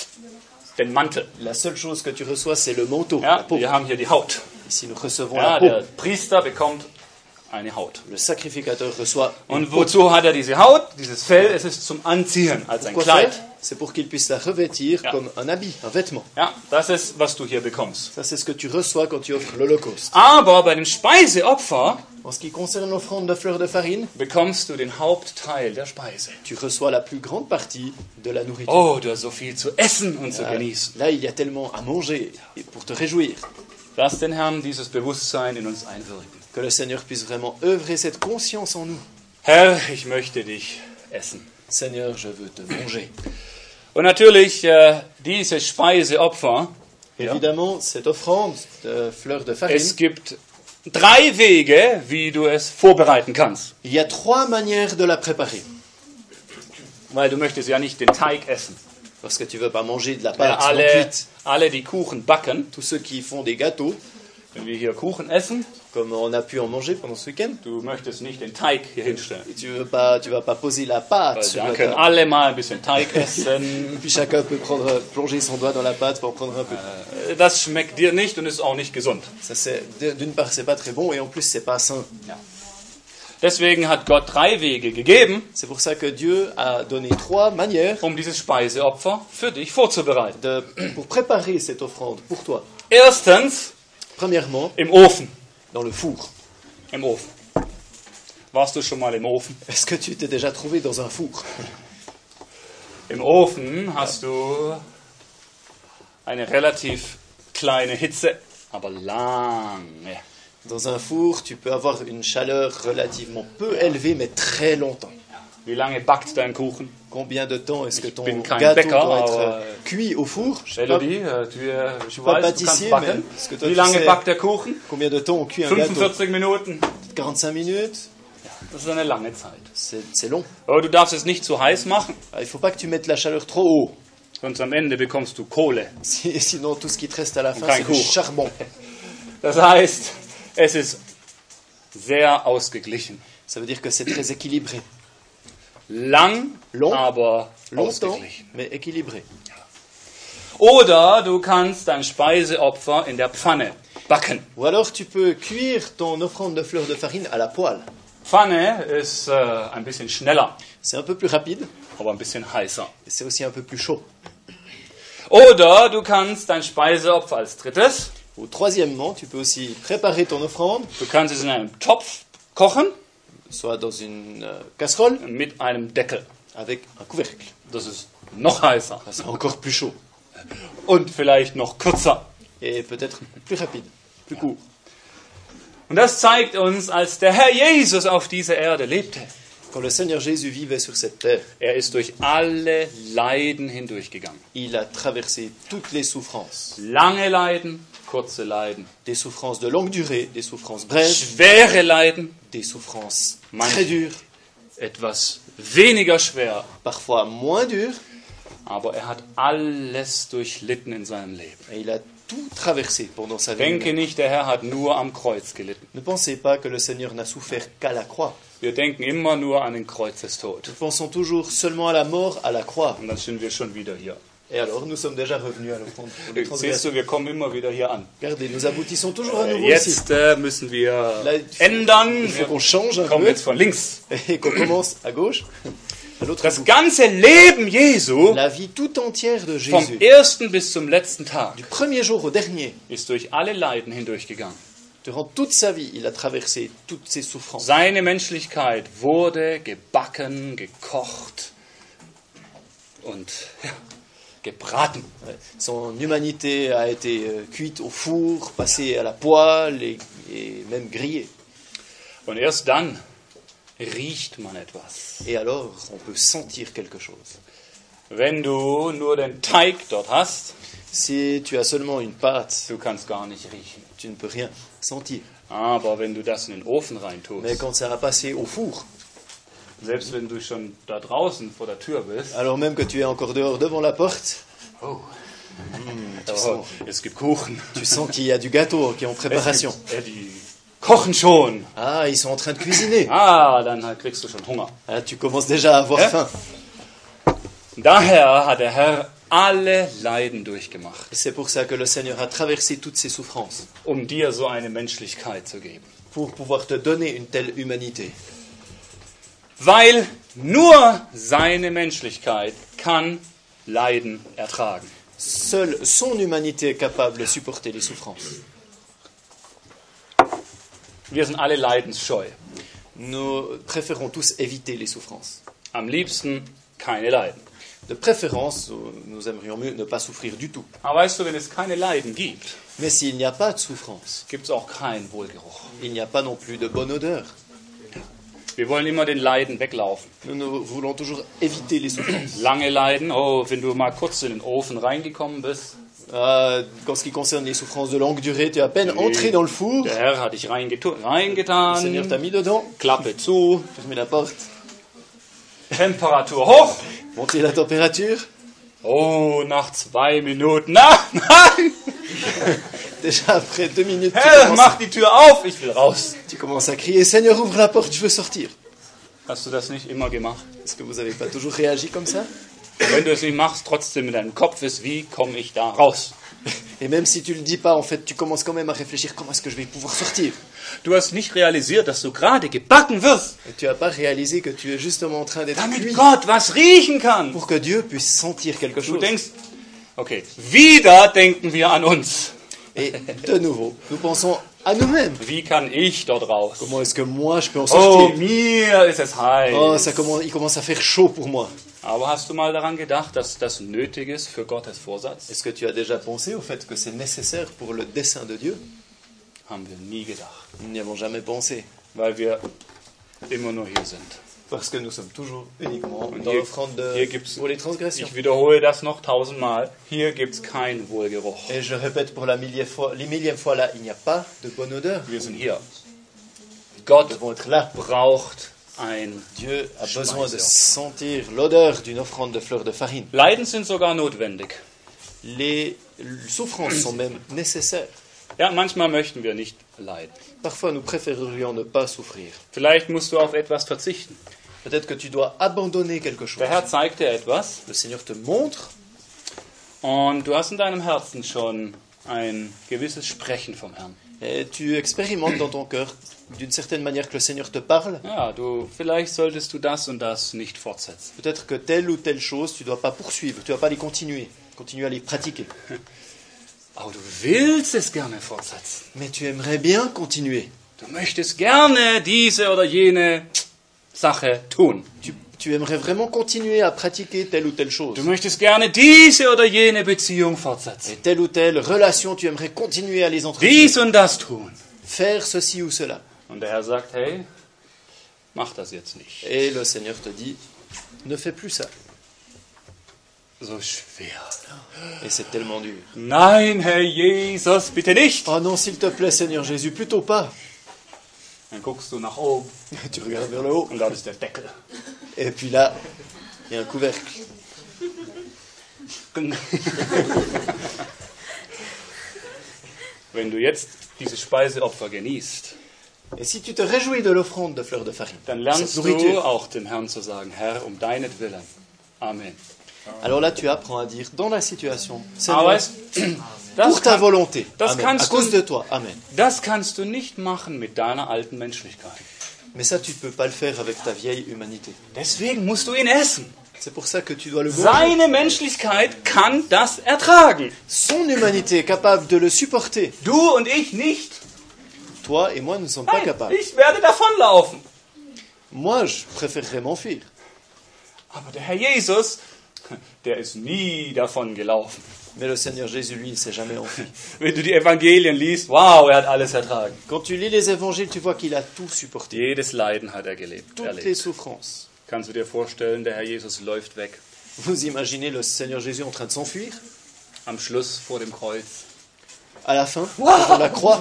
S1: den Mantel.
S2: La seule chose que tu reçois, c'est le manteau, la
S1: Ja,
S2: peau.
S1: wir haben hier die Haut.
S2: Ici, nous recevons
S1: Ja,
S2: la peau.
S1: der Priester bekommt eine Haut.
S2: Le sacrificateur reçoit une
S1: Und
S2: peau.
S1: wozu hat er diese Haut? Dieses Fell, es ist zum Anziehen, als ein
S2: Pourquoi faire?
S1: Kleid.
S2: C'est pour qu'il puisse la revêtir
S1: Ja.
S2: comme un habit, un vêtement.
S1: Ja, das ist, was du hier bekommst.
S2: Ça, c'est ce que tu reçois quand tu offres l'Holocauste.
S1: Aber bei dem Speiseopfer
S2: En ce qui concerne l'offrande de fleurs de farine,
S1: bekommst du den Hauptteil der Speise.
S2: tu reçois la plus grande partie de la nourriture.
S1: Oh, du hast so viel zu essen und zu genießen.
S2: Là, il y a tellement à manger et pour te réjouir.
S1: Lass den Herrn dieses Bewusstsein in uns einwirken.
S2: Que le Seigneur puisse vraiment œuvrer cette conscience en nous.
S1: Herr, ich möchte dich essen.
S2: Seigneur, je veux te manger.
S1: Und natürlich, dieses Speiseopfer, ja,
S2: Évidemment, cette offrande de fleurs de farine,
S1: es gibt 3 Wege, wie du es vorbereiten kannst.
S2: il y a 3 manières de la préparer.
S1: Weil du möchtest ja nicht den Teig essen.
S2: Parce que tu ne veux pas manger de la pâte non
S1: alle,
S2: cuite.
S1: alle, die Kuchen backen,
S2: Tous ceux qui font des gâteaux,
S1: wenn wir hier Kuchen essen,
S2: comme on a pu en manger pendant ce week-end,
S1: du möchtest nicht den Teig hier hinstellen.
S2: et tu vas pas poser la pâte
S1: Weil
S2: sur
S1: dann
S2: la
S1: können
S2: table.
S1: alle mal ein bisschen Teig essen.
S2: Puis chacun peut plonger son doigt dans la pâte pour prendre un peu.
S1: Das schmeckt dir nicht und ist auch nicht gesund.
S2: Ça, d'une part, c'est pas très bon et en plus, c'est pas sain.
S1: Deswegen hat Gott 3 Wege gegeben,
S2: C'est pour ça que Dieu a donné 3 manières
S1: um dieses Speiseopfer für dich vorzubereiten.
S2: pour préparer cette offrande pour toi.
S1: Erstens
S2: Premièrement,
S1: im Ofen.
S2: dans le four.
S1: Im Ofen. Warst du schon mal im Ofen?
S2: Est-ce que tu t'es déjà trouvé dans un four?
S1: Im Ofen hast du eine relativ kleine Hitze, aber lange.
S2: Dans un four, tu peux avoir une chaleur relativement peu élevée, mais très longtemps.
S1: Wie lange backt dein Kuchen?
S2: Combien de temps est-ce que ton
S1: bin kein
S2: gâteau
S1: Bäcker,
S2: doit être
S1: aber-
S2: cuit au four? Je sais pas
S1: Elodie, ich
S2: suis pas
S1: weiß, du
S2: pâtissier,
S1: kannst backen.
S2: mais est-ce que toi,
S1: Wie
S2: tu
S1: lange
S2: sais-
S1: backt der Kuchen?
S2: combien de temps on cuit un gâteau?
S1: 45 Minuten.
S2: 45 minutes?
S1: Das ist eine lange Zeit.
S2: C'est long.
S1: Aber du darfst es nicht zu heiß machen,
S2: Il ne faut pas que tu mettes la chaleur trop haut.
S1: sonst am Ende bekommst du Kohle.
S2: Sinon, tout ce qui te reste à la fin,
S1: Kein
S2: c'est du
S1: Kuchen.
S2: charbon.
S1: Das heißt, es ist sehr ausgeglichen.
S2: Ça veut dire que c'est très équilibré.
S1: Lang,
S2: Long,
S1: aber
S2: Longtemps,
S1: ausgeglichen.
S2: mais équilibré.
S1: Oder du kannst dein Speiseopfer in der Pfanne backen.
S2: Ou alors, tu peux cuire ton offrande de fleurs de farine à la poêle.
S1: Pfanne ist ein bisschen schneller,
S2: C'est un peu plus rapide
S1: aber ein bisschen heißer.
S2: et c'est aussi un peu plus chaud.
S1: Oder du kannst dein Speiseopfer als drittes,
S2: Ou troisièmement, tu peux aussi préparer ton offrande,
S1: du kannst es in einem Topf kochen
S2: soit dans une casserole
S1: mit einem Deckel.
S2: avec un couvercle.
S1: Das ist noch heißer
S2: Ça, c'est encore plus chaud
S1: und vielleicht noch kürzer.
S2: et peut-être plus rapide, plus court.
S1: Und das zeigt uns, als der Herr Jesus auf dieser Erde lebte,
S2: Quand le Seigneur Jésus vivait sur cette terre,
S1: er ist durch alle Leiden hindurchgegangen.
S2: il a traversé toutes les souffrances.
S1: Lange Leiden, kurze Leiden,
S2: Des souffrances de longue durée, des souffrances brèves,
S1: schwere Leiden,
S2: des souffrances
S1: Manche.
S2: très dures,
S1: etwas weniger schwer,
S2: parfois moins dures,
S1: aber er hat alles durchlitten in seinem Leben.
S2: et il a tout traversé pendant sa vie.
S1: Denke nicht, der Herr hat nur am Kreuz gelitten.
S2: Ne pensez pas que le Seigneur n'a souffert qu'à la croix.
S1: Wir denken immer nur an den Kreuzestod.
S2: Nous pensons toujours seulement à la mort, à la croix.
S1: Und dann sind wir schon wieder hier.
S2: Et alors, nous sommes déjà revenus à l'offrande pour les
S1: Siehst
S2: transgressions.
S1: du, wir kommen immer wieder hier an.
S2: Regardez, nous aboutissons toujours à nouveau ici.
S1: Jetzt müssen wir
S2: Là,
S1: ändern.
S2: Il faut qu'on
S1: Wir
S2: change un
S1: kommen
S2: peu
S1: jetzt von links.
S2: et qu'on commence à gauche, à l'autre
S1: Das
S2: bout.
S1: ganze Leben Jesu,
S2: La vie tout entière de
S1: vom
S2: Jésus,
S1: ersten bis zum letzten Tag,
S2: du premier jour au dernier,
S1: ist durch alle Leiden hindurchgegangen.
S2: durant toute sa vie, il a traversé toutes ces souffrances.
S1: Seine Menschlichkeit wurde gebacken, gekocht und gebraten.
S2: Ouais. Son humanité a été cuite au four, passée à la poêle et même grillée.
S1: Und erst dann riecht man etwas.
S2: Et alors, on peut sentir quelque chose.
S1: Wenn du nur den Teig dort hast,
S2: Si tu as seulement une pâte,
S1: du kannst gar nicht riechen.
S2: tu ne peux rien sentir.
S1: Aber wenn du das in den Ofen reintust,
S2: Mais quand ça a passé au four,
S1: selbst wenn du schon da draußen vor der Tür bist,
S2: alors même que tu es encore dehors devant la porte,
S1: oh,
S2: tu
S1: oh,
S2: sens,
S1: es gibt Kuchen.
S2: tu sens qu'il y a du gâteau qui est en préparation.
S1: Die kochen schon.
S2: Ah, ils sont en train de cuisiner.
S1: Ah, dann kriegst du schon Hunger.
S2: Ah, tu commences déjà à avoir
S1: Ja.
S2: faim.
S1: Daher hat der Herr alle Leiden durchgemacht,
S2: C'est pour ça que le Seigneur a traversé toutes ces souffrances,
S1: um dir so eine Menschlichkeit zu geben.
S2: pour pouvoir te donner une telle humanité.
S1: Weil nur seine Menschlichkeit kann Leiden ertragen.
S2: Seule son humanité est capable de supporter les souffrances.
S1: Wir sind alle leidensscheu.
S2: Nous préférons tous éviter les souffrances.
S1: Am liebsten keine Leiden.
S2: De préférence, nous aimerions mieux ne pas souffrir du tout.
S1: Aber weißt du, wenn es keine Leiden gibt,
S2: Mais s'il n'y a pas de souffrance,
S1: gibt es auch keinen Wohlgeruch.
S2: il n'y a pas non plus de bonne odeur.
S1: Wir wollen immer den Leiden weglaufen.
S2: Nous voulons toujours éviter les souffrances.
S1: Lange Leiden, oh, wenn du mal kurz in den Ofen reingekommen bist,
S2: Qu'en ce qui concerne les souffrances de longue durée, tu es à peine entré dans le four,
S1: der Herr hat dich
S2: le Seigneur t'a
S1: reingetan,
S2: mis dedans,
S1: Klappe zu,
S2: fermé la porte,
S1: Temperatur hoch,
S2: monté la température,
S1: Oh, nach 2 Minuten. Nein!
S2: Déjà après 2 minutes,
S1: Herr, mach die Tür auf, ich will raus.
S2: tu commences à crier « Seigneur, ouvre la porte, je veux sortir ».
S1: Hast du das nicht immer gemacht?
S2: Est-ce que vous n'avez pas toujours réagi comme ça?
S1: Wenn du es nicht machst, trotzdem in deinem Kopf ist, wie komme ich da raus?
S2: Et même si tu le dis pas, en fait, tu commences quand même à réfléchir comment est-ce que je vais pouvoir sortir.
S1: Du hast nicht realisiert, dass du gerade gebacken wirst,
S2: Et tu n'as pas réalisé que tu es justement en train d'être
S1: damit
S2: cuit
S1: Gott was riechen kann.
S2: pour que Dieu puisse sentir quelque
S1: Du
S2: chose.
S1: denkst, okay, wieder denken wir an uns.
S2: Et de nouveau, nous pensons à nous-mêmes.
S1: Wie kann ich dort raus?
S2: Comment est-ce que moi je peux en
S1: Oh,
S2: sortir?
S1: mir ist es heiß.
S2: Oh, il commence à faire chaud pour moi.
S1: Aber hast du mal daran gedacht, dass das nötig ist für Gottes Vorsatz?
S2: Est-ce que tu as déjà pensé au fait que c'est nécessaire pour le dessein de Dieu?
S1: Haben wir nie gedacht,
S2: Nous n'y avons jamais pensé.
S1: weil wir immer nur hier sind.
S2: Parce que nous sommes toujours uniquement
S1: Und
S2: dans
S1: hier-
S2: l'offrande
S1: hier gibt's-
S2: pour les transgressions.
S1: Ich wiederhole das noch 1000-mal. Hier gibt es keinen Wohlgeruch.
S2: Et je répète pour la millième fois là, il n'y a pas de bonne odeur.
S1: Wir sind hier.
S2: Nous
S1: Gott
S2: devons être là.
S1: braucht ein...
S2: Dieu a besoin de sentir l'odeur d'une offrande de fleurs de farine.
S1: Leiden sind sogar notwendig.
S2: Les souffrances sont même nécessaires.
S1: Ja, manchmal möchten wir nicht leiden.
S2: Parfois, nous préférerions ne pas souffrir.
S1: Vielleicht musst du auf etwas verzichten.
S2: Peut-être que tu dois abandonner quelque chose.
S1: Der Herr zeigt dir etwas
S2: Le Seigneur te montre
S1: und du hast in deinem Herzen schon ein gewisses Sprechen vom Herrn.
S2: et tu expérimentes dans ton cœur d'une certaine manière que le Seigneur te parle.
S1: Ja, vielleicht solltest du das und das nicht fortsetzen.
S2: Peut-être que telle ou telle chose, tu ne dois pas poursuivre, tu ne dois pas les continuer à les pratiquer.
S1: Aber du willst es gerne fortsetzen.
S2: Mais tu aimerais bien continuer.
S1: Du möchtest gerne diese oder jene Sache tun.
S2: Tu aimerais vraiment continuer à pratiquer telle ou telle chose.
S1: Du möchtest gerne diese oder jene Beziehung fortsetzen.
S2: Et telle ou telle relation, tu aimerais continuer à les entretenir.
S1: Dies und das tun.
S2: Faire ceci ou cela.
S1: Und der Herr sagt, hey, mach das jetzt nicht.
S2: Et le Seigneur te dit, ne fais plus ça.
S1: So schwer.
S2: Et c'est tellement dur.
S1: Nein, Herr Jesus, bitte nicht.
S2: Oh non, s'il te plaît, Seigneur Jésus, plutôt pas.
S1: Dann guckst du nach oben
S2: Tu regardes vers le haut.
S1: und da ist der Deckel.
S2: Et puis là, il y a un couvercle.
S1: Wenn du jetzt diese Speiseopfer genießt,
S2: Et si tu te réjouis de l'offrande de fleurs de farine,
S1: dann
S2: cette
S1: lernst du
S2: nourriture,
S1: auch dem Herrn zu sagen, Herr, um deinetwillen. Amen.
S2: alors là, tu apprends à dire dans la situation,
S1: Aber
S2: Seigneur,
S1: weißt,
S2: pour ta volonté,
S1: das
S2: Amen.
S1: kannst
S2: À cause
S1: du-
S2: de toi, Amen.
S1: das kannst du nicht machen mit deiner alten Menschlichkeit.
S2: Mais ça, tu ne peux pas le faire avec ta vieille humanité.
S1: Deswegen musst du ihn essen.
S2: C'est pour ça que tu dois le manger.
S1: Seine Menschlichkeit kann das ertragen.
S2: Son humanité est capable de le supporter.
S1: Du und ich nicht.
S2: Toi et moi, nous ne sommes pas
S1: Nein,
S2: capables.
S1: ich werde davonlaufen.
S2: Moi, je préférerais m'enfuir.
S1: Aber der Herr Jesus, der ist nie davon gelaufen.
S2: Mais le Seigneur Jésus, lui, il ne s'est jamais enfui.
S1: Wenn du die Evangelien liest, wow, er hat alles ertragen.
S2: Quand tu lis les évangiles, tu vois qu'il a tout supporté.
S1: Jedes Leiden hat er gelebt,
S2: Toutes les
S1: erlebt.
S2: souffrances.
S1: Kannst du dir vorstellen, der Herr Jesus läuft weg
S2: Vous imaginez le Seigneur Jésus en train de s'enfuir
S1: am Schluss vor dem Kreuz.
S2: à la fin, devant la croix.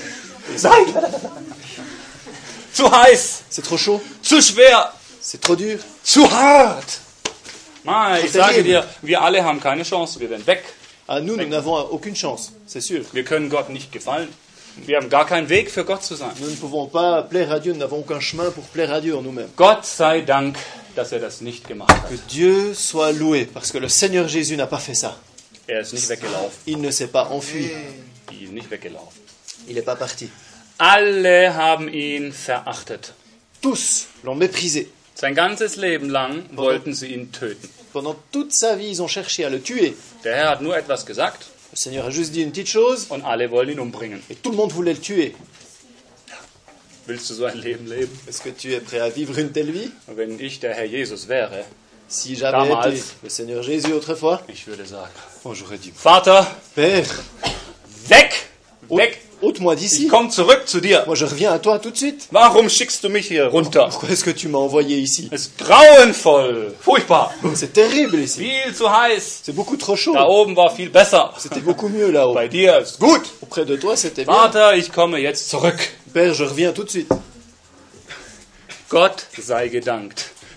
S1: Zu heiß,
S2: C'est trop chaud,
S1: zu schwer,
S2: c'est trop dur.
S1: zu hart. Nein, ich
S2: Auf der
S1: sage
S2: Leben.
S1: dir, wir alle haben keine Chance, wir werden weg.
S2: Ah, nous n'avons aucune chance, c'est sûr.
S1: Wir können Gott nicht gefallen. Wir haben gar keinen Weg für Gott zu sein.
S2: Nous ne pouvons pas plaire à Dieu, nous n'avons aucun chemin pour plaire à Dieu en nous-mêmes.
S1: Gott sei Dank, dass er das nicht gemacht hat.
S2: Que Dieu soit loué, parce que le Seigneur Jésus n'a pas fait ça.
S1: Er ist nicht weggelaufen.
S2: Il ne s'est pas enfui,
S1: Die nicht weggelaufen.
S2: il n'est pas parti.
S1: Alle haben ihn verachtet.
S2: Tous l'ont méprisé.
S1: Sein ganzes Leben lang wollten sie ihn töten.
S2: Pendant toute sa vie, ils ont cherché à le tuer.
S1: Der Herr hat nur etwas gesagt
S2: Le Seigneur a juste dit une petite chose,
S1: und alle wollen ihn umbringen.
S2: et tout le monde voulait le tuer.
S1: Willst du so ein Leben leben?
S2: Est-ce que tu es prêt à vivre une telle vie?
S1: Wenn ich der Herr Jesus wäre,
S2: Si j'avais
S1: Damals.
S2: été le Seigneur Jésus autrefois,
S1: ich würde sagen,
S2: oh, j'aurais dit,
S1: Vater,
S2: Père,
S1: weg! Weg!
S2: ôte-moi
S1: Ich
S2: d'ici.
S1: komme zurück zu dir.
S2: Moi, je reviens à toi tout de suite.
S1: Warum schickst du mich hier runter?
S2: Pourquoi est-ce que tu m'as envoyé ici?
S1: Es ist grauenvoll, furchtbar,
S2: C'est terrible ici.
S1: viel zu heiß.
S2: C'est beaucoup trop chaud.
S1: Da oben war viel besser.
S2: C'était beaucoup mieux là-haut.
S1: Bei dir ist gut.
S2: Auprès de toi, c'était bien.
S1: Vater, ich komme jetzt zurück.
S2: Père, je reviens tout de suite.
S1: Gott sei gedankt,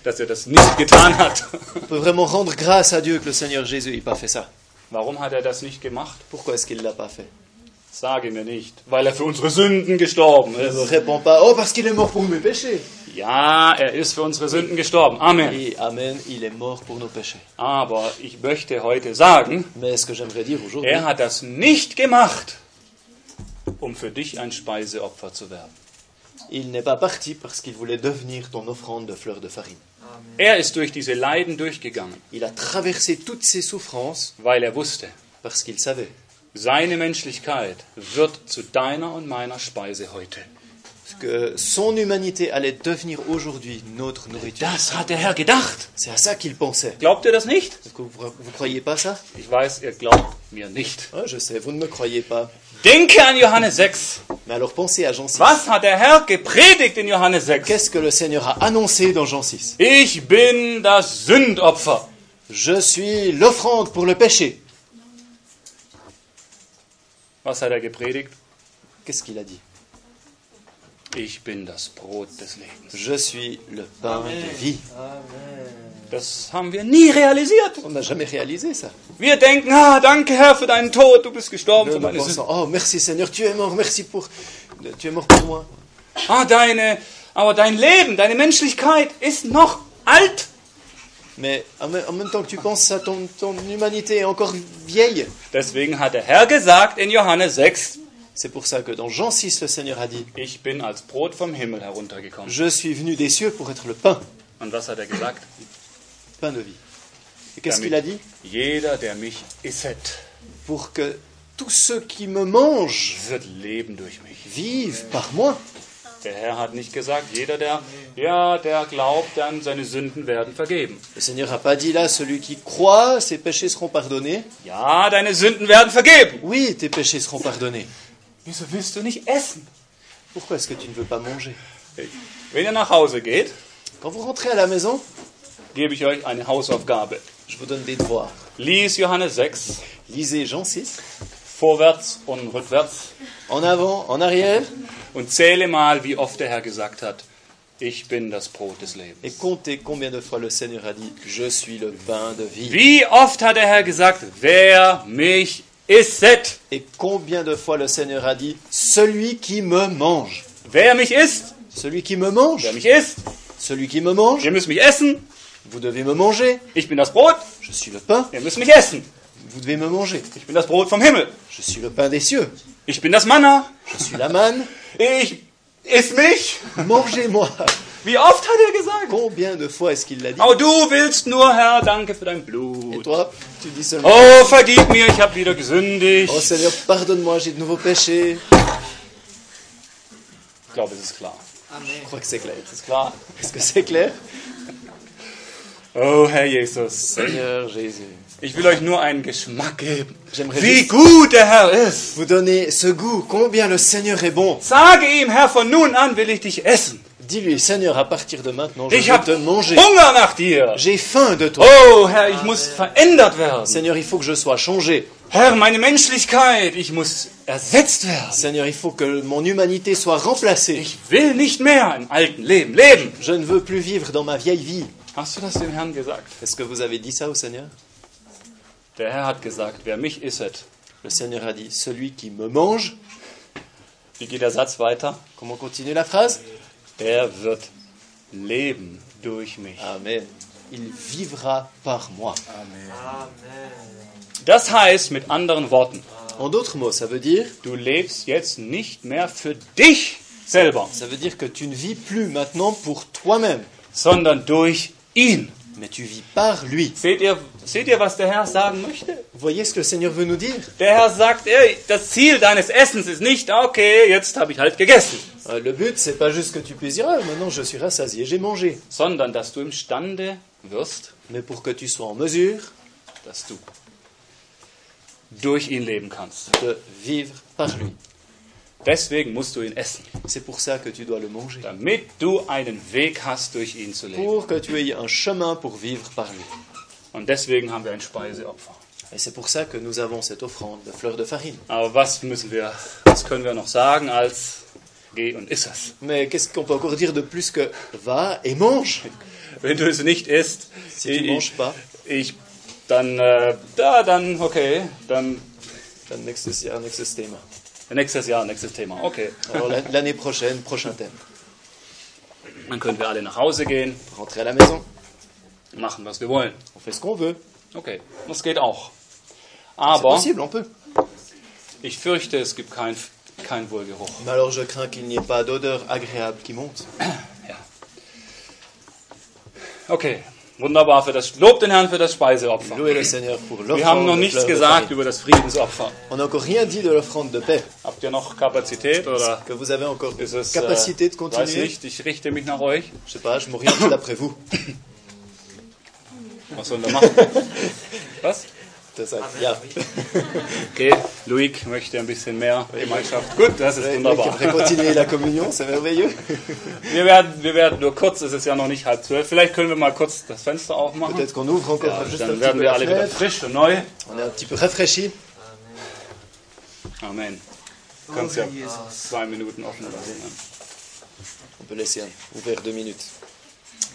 S1: dass er das nicht getan hat.
S2: On peut vraiment rendre grâce à Dieu que le Seigneur Jésus n'ait pas fait ça.
S1: Warum hat er das nicht gemacht?
S2: Pourquoi est-ce qu'il ne l'a pas fait?
S1: Sage mir nicht, weil er für unsere Sünden gestorben
S2: Ne me
S1: ist.
S2: réponds pas, oh parce qu'il est mort pour mes péchés.
S1: Ja, er ist für unsere Sünden gestorben. Amen.
S2: Et Amen, il est mort pour nos péchés.
S1: Aber ich möchte heute sagen,
S2: Mais ce que j'aimerais dire aujourd'hui,
S1: er hat das nicht gemacht, um für dich ein Speiseopfer zu werden.
S2: il n'est pas parti parce qu'il voulait devenir ton offrande de fleurs de farine.
S1: Er ist durch diese Leiden durchgegangen,
S2: Il a traversé toutes ces souffrances
S1: weil er wusste,
S2: parce qu'il savait
S1: seine Menschlichkeit wird zu deiner und meiner Speise heute.
S2: que son humanité allait devenir aujourd'hui notre nourriture.
S1: Das hat der Herr gedacht.
S2: C'est à ça qu'il pensait.
S1: Glaubt ihr das nicht?
S2: Est-ce que vous croyez pas ça?
S1: Ich weiß, ihr glaubt mir nicht.
S2: Ah, je sais, vous ne me croyez pas.
S1: Denke an Johannes 6.
S2: Mais alors pensez à Jean 6.
S1: Was hat der Herr gepredigt in Johannes 6?
S2: Qu'est-ce que le Seigneur a annoncé dans Jean 6?
S1: Ich bin das Sündopfer.
S2: Je suis l'offrande pour le péché.
S1: Was hat er gepredigt?
S2: Qu'est-ce qu'il a dit?
S1: Ich bin das Brot des Lebens.
S2: Je suis le pain de vie.
S1: Das haben wir nie realisiert.
S2: On n'a jamais réalisé ça.
S1: Wir denken, danke Herr für deinen Tod, du bist gestorben für
S2: Nous
S1: meine Sünden.
S2: pensons, oh merci Seigneur, tu es mort, tu es mort pour moi.
S1: Aber dein Leben, deine Menschlichkeit ist noch alt.
S2: Mais en même temps que tu penses ça, ton humanité est encore vieille.
S1: Deswegen hat der Herr gesagt in Johannes 6,
S2: C'est pour ça que dans Jean 6, le Seigneur a dit,
S1: ich bin als Brot vom Himmel heruntergekommen.
S2: je suis venu des cieux pour être le pain,
S1: Und was hat er gesagt?
S2: pain de vie. Et qu'est-ce qu'il a dit?
S1: Jeder, der mich isset,
S2: Pour que tous ceux qui me mangent
S1: wird leben durch mich.
S2: vivent par moi.
S1: Der Herr hat nicht gesagt, jeder, der glaubt, dann seine Sünden werden vergeben.
S2: Le Seigneur n'a pas dit là, celui qui croit, ses péchés seront pardonnés.
S1: Ja, deine Sünden werden vergeben.
S2: Oui, tes péchés seront pardonnés.
S1: Wieso willst du nicht essen?
S2: Pourquoi est-ce que tu ne veux pas manger?
S1: Wenn ihr nach Hause geht,
S2: Quand vous rentrez à la maison,
S1: gebe ich euch eine Hausaufgabe.
S2: je vous donne des devoirs.
S1: Lies Johannes 6,
S2: Lisez Jean 6,
S1: vorwärts und rückwärts,
S2: en avant, en arrière,
S1: und zähle mal, wie oft der Herr gesagt hat, ich bin das Brot des Lebens.
S2: et comptez combien de fois le Seigneur a dit, je suis le pain de vie.
S1: Wie oft hat der Herr gesagt, wer mich isset?
S2: Et combien de fois le Seigneur a dit, celui qui me mange.
S1: Wer mich isst?
S2: Celui qui me mange.
S1: Wer mich isst?
S2: Celui qui me mange.
S1: Ihr müsst mich essen.
S2: Vous devez me manger.
S1: Ich bin das Brot.
S2: Je suis le pain.
S1: Ihr müsst mich essen.
S2: Vous devez me manger.
S1: Ich bin das Brot vom Himmel.
S2: Je suis le pain des cieux.
S1: Ich bin das Manna.
S2: Je suis la manne.
S1: Ich iss mich.
S2: Mangez-moi.
S1: Wie oft hat er gesagt?
S2: Combien de fois est-ce qu'il l'a dit?
S1: Oh, du willst nur, Herr, danke für dein
S2: Et
S1: Blut.
S2: toi, tu dis seulement,
S1: Oh, vergib mir, ich habe wieder gesündigt.
S2: oh Seigneur, pardonne-moi, j'ai de nouveaux péchés.
S1: Ich glaube, es ist klar.
S2: Je crois que c'est clair.
S1: Es ist klar.
S2: Est-ce que c'est clair?
S1: Oh, Herr Jesus.
S2: Seigneur Jésus,
S1: Ich will euch nur einen Geschmack geben.
S2: j'aimerais
S1: Wie
S2: juste
S1: gut der Herr ist.
S2: vous donner ce goût, combien le Seigneur est bon.
S1: Sage ihm, Herr, von nun an will ich dich essen.
S2: Dis-lui, Seigneur, à partir de maintenant, je
S1: Ich
S2: veux
S1: habe
S2: te manger.
S1: Hunger nach dir.
S2: J'ai faim de toi.
S1: Oh, Herr, ich muss verändert werden.
S2: Seigneur, il faut que je sois changé.
S1: Herr, meine Menschlichkeit, ich muss ersetzt werden.
S2: Seigneur, il faut que mon humanité soit remplacée.
S1: Ich will nicht mehr im alten Leben leben.
S2: Je ne veux plus vivre dans ma vieille vie.
S1: Hast du das dem Herrn gesagt?
S2: Est-ce que vous avez dit ça au Seigneur?
S1: Der Herr hat gesagt, wer mich isset.
S2: Le Seigneur a dit, celui qui me mange,
S1: Wie geht der Satz weiter?
S2: comment continue la phrase?
S1: Der wird leben durch mich.
S2: Amen. Il vivra par moi.
S1: Das heißt mit anderen Worten,
S2: En d'autres mots, ça veut dire,
S1: du lebst jetzt nicht mehr für dich selber,
S2: ça veut dire que tu ne vis plus maintenant pour toi-même,
S1: sondern durch ihn.
S2: mais tu vis par lui.
S1: Seht ihr, was der Herr sagen möchte?
S2: Vous voyez ce que le Seigneur veut nous dire?
S1: Der Herr sagt, ey, das Ziel deines Essens ist nicht, okay, jetzt habe ich halt gegessen,
S2: Le but, c'est pas juste que tu puisses dire, ah, maintenant je suis rassasié, j'ai mangé,
S1: sondern dass du imstande wirst,
S2: mais pour que tu sois en mesure
S1: dass du durch ihn leben kannst.
S2: de vivre par lui.
S1: Deswegen musst du ihn essen,
S2: C'est pour ça que tu dois le manger.
S1: damit du einen Weg hast, durch ihn zu leben.
S2: Pour que tu aies un chemin pour vivre par lui.
S1: Und deswegen haben wir ein Speiseopfer.
S2: Et c'est pour ça que nous avons cette offrande de fleurs de farine.
S1: Aber was können wir noch sagen als geh und iss es?
S2: Mais qu'est-ce qu'on peut encore dire de plus que va et mange?
S1: wenn du es nicht isst,
S2: Si tu ne manges pas,
S1: dann okay, dann
S2: dann nächstes Jahr, nächstes Thema.
S1: nächstes Jahr, nächstes Thema, okay.
S2: Alors l'année prochaine, prochain thème.
S1: Dann können wir alle nach Hause gehen,
S2: Rentrer à la maison,
S1: machen, was wir wollen.
S2: on fait ce qu'on veut.
S1: Okay, das geht auch.
S2: C'est
S1: Aber
S2: possible, on peut.
S1: ich fürchte, es gibt kein Wohlgeruch.
S2: Mais alors je crains qu'il n'y ait pas d'odeur agréable qui monte.
S1: Ja. Okay, wunderbar. Lob den Herrn für das Speiseopfer.
S2: Louez le Seigneur pour
S1: Wir haben noch
S2: l'offrande de
S1: nichts
S2: fleurs de
S1: gesagt
S2: farine.
S1: über das Friedensopfer.
S2: On n'a encore rien dit de l'offrande de paix.
S1: Habt ihr noch Kapazität oder
S2: Que vous avez encore
S1: ist es,
S2: capacité de
S1: weiß
S2: continuer.
S1: nicht, ich richte mich nach euch.
S2: Je sais pas, je m'oriente d'après vous.
S1: Was sollen wir machen? Was?
S2: Deshalb, ja.
S1: Okay, Loïc möchte ein bisschen mehr Gemeinschaft. Gut, das ist
S2: Ouais,
S1: wunderbar.
S2: après continuer la communion, c'est merveilleux.
S1: Wir werden nur kurz, es ist ja noch nicht 11:30, vielleicht können wir mal kurz das Fenster aufmachen.
S2: Peut-être qu'on ouvre encore
S1: Ja,
S2: juste un
S1: dann
S2: petit
S1: werden
S2: peu
S1: wir
S2: la
S1: alle wieder
S2: fenêtre.
S1: frisch und neu.
S2: On est un petit peu rafraîchis.
S1: Amen. Du kannst ja 2 Minuten offen lassen.
S2: On peut laisser ouvert 2 minutes.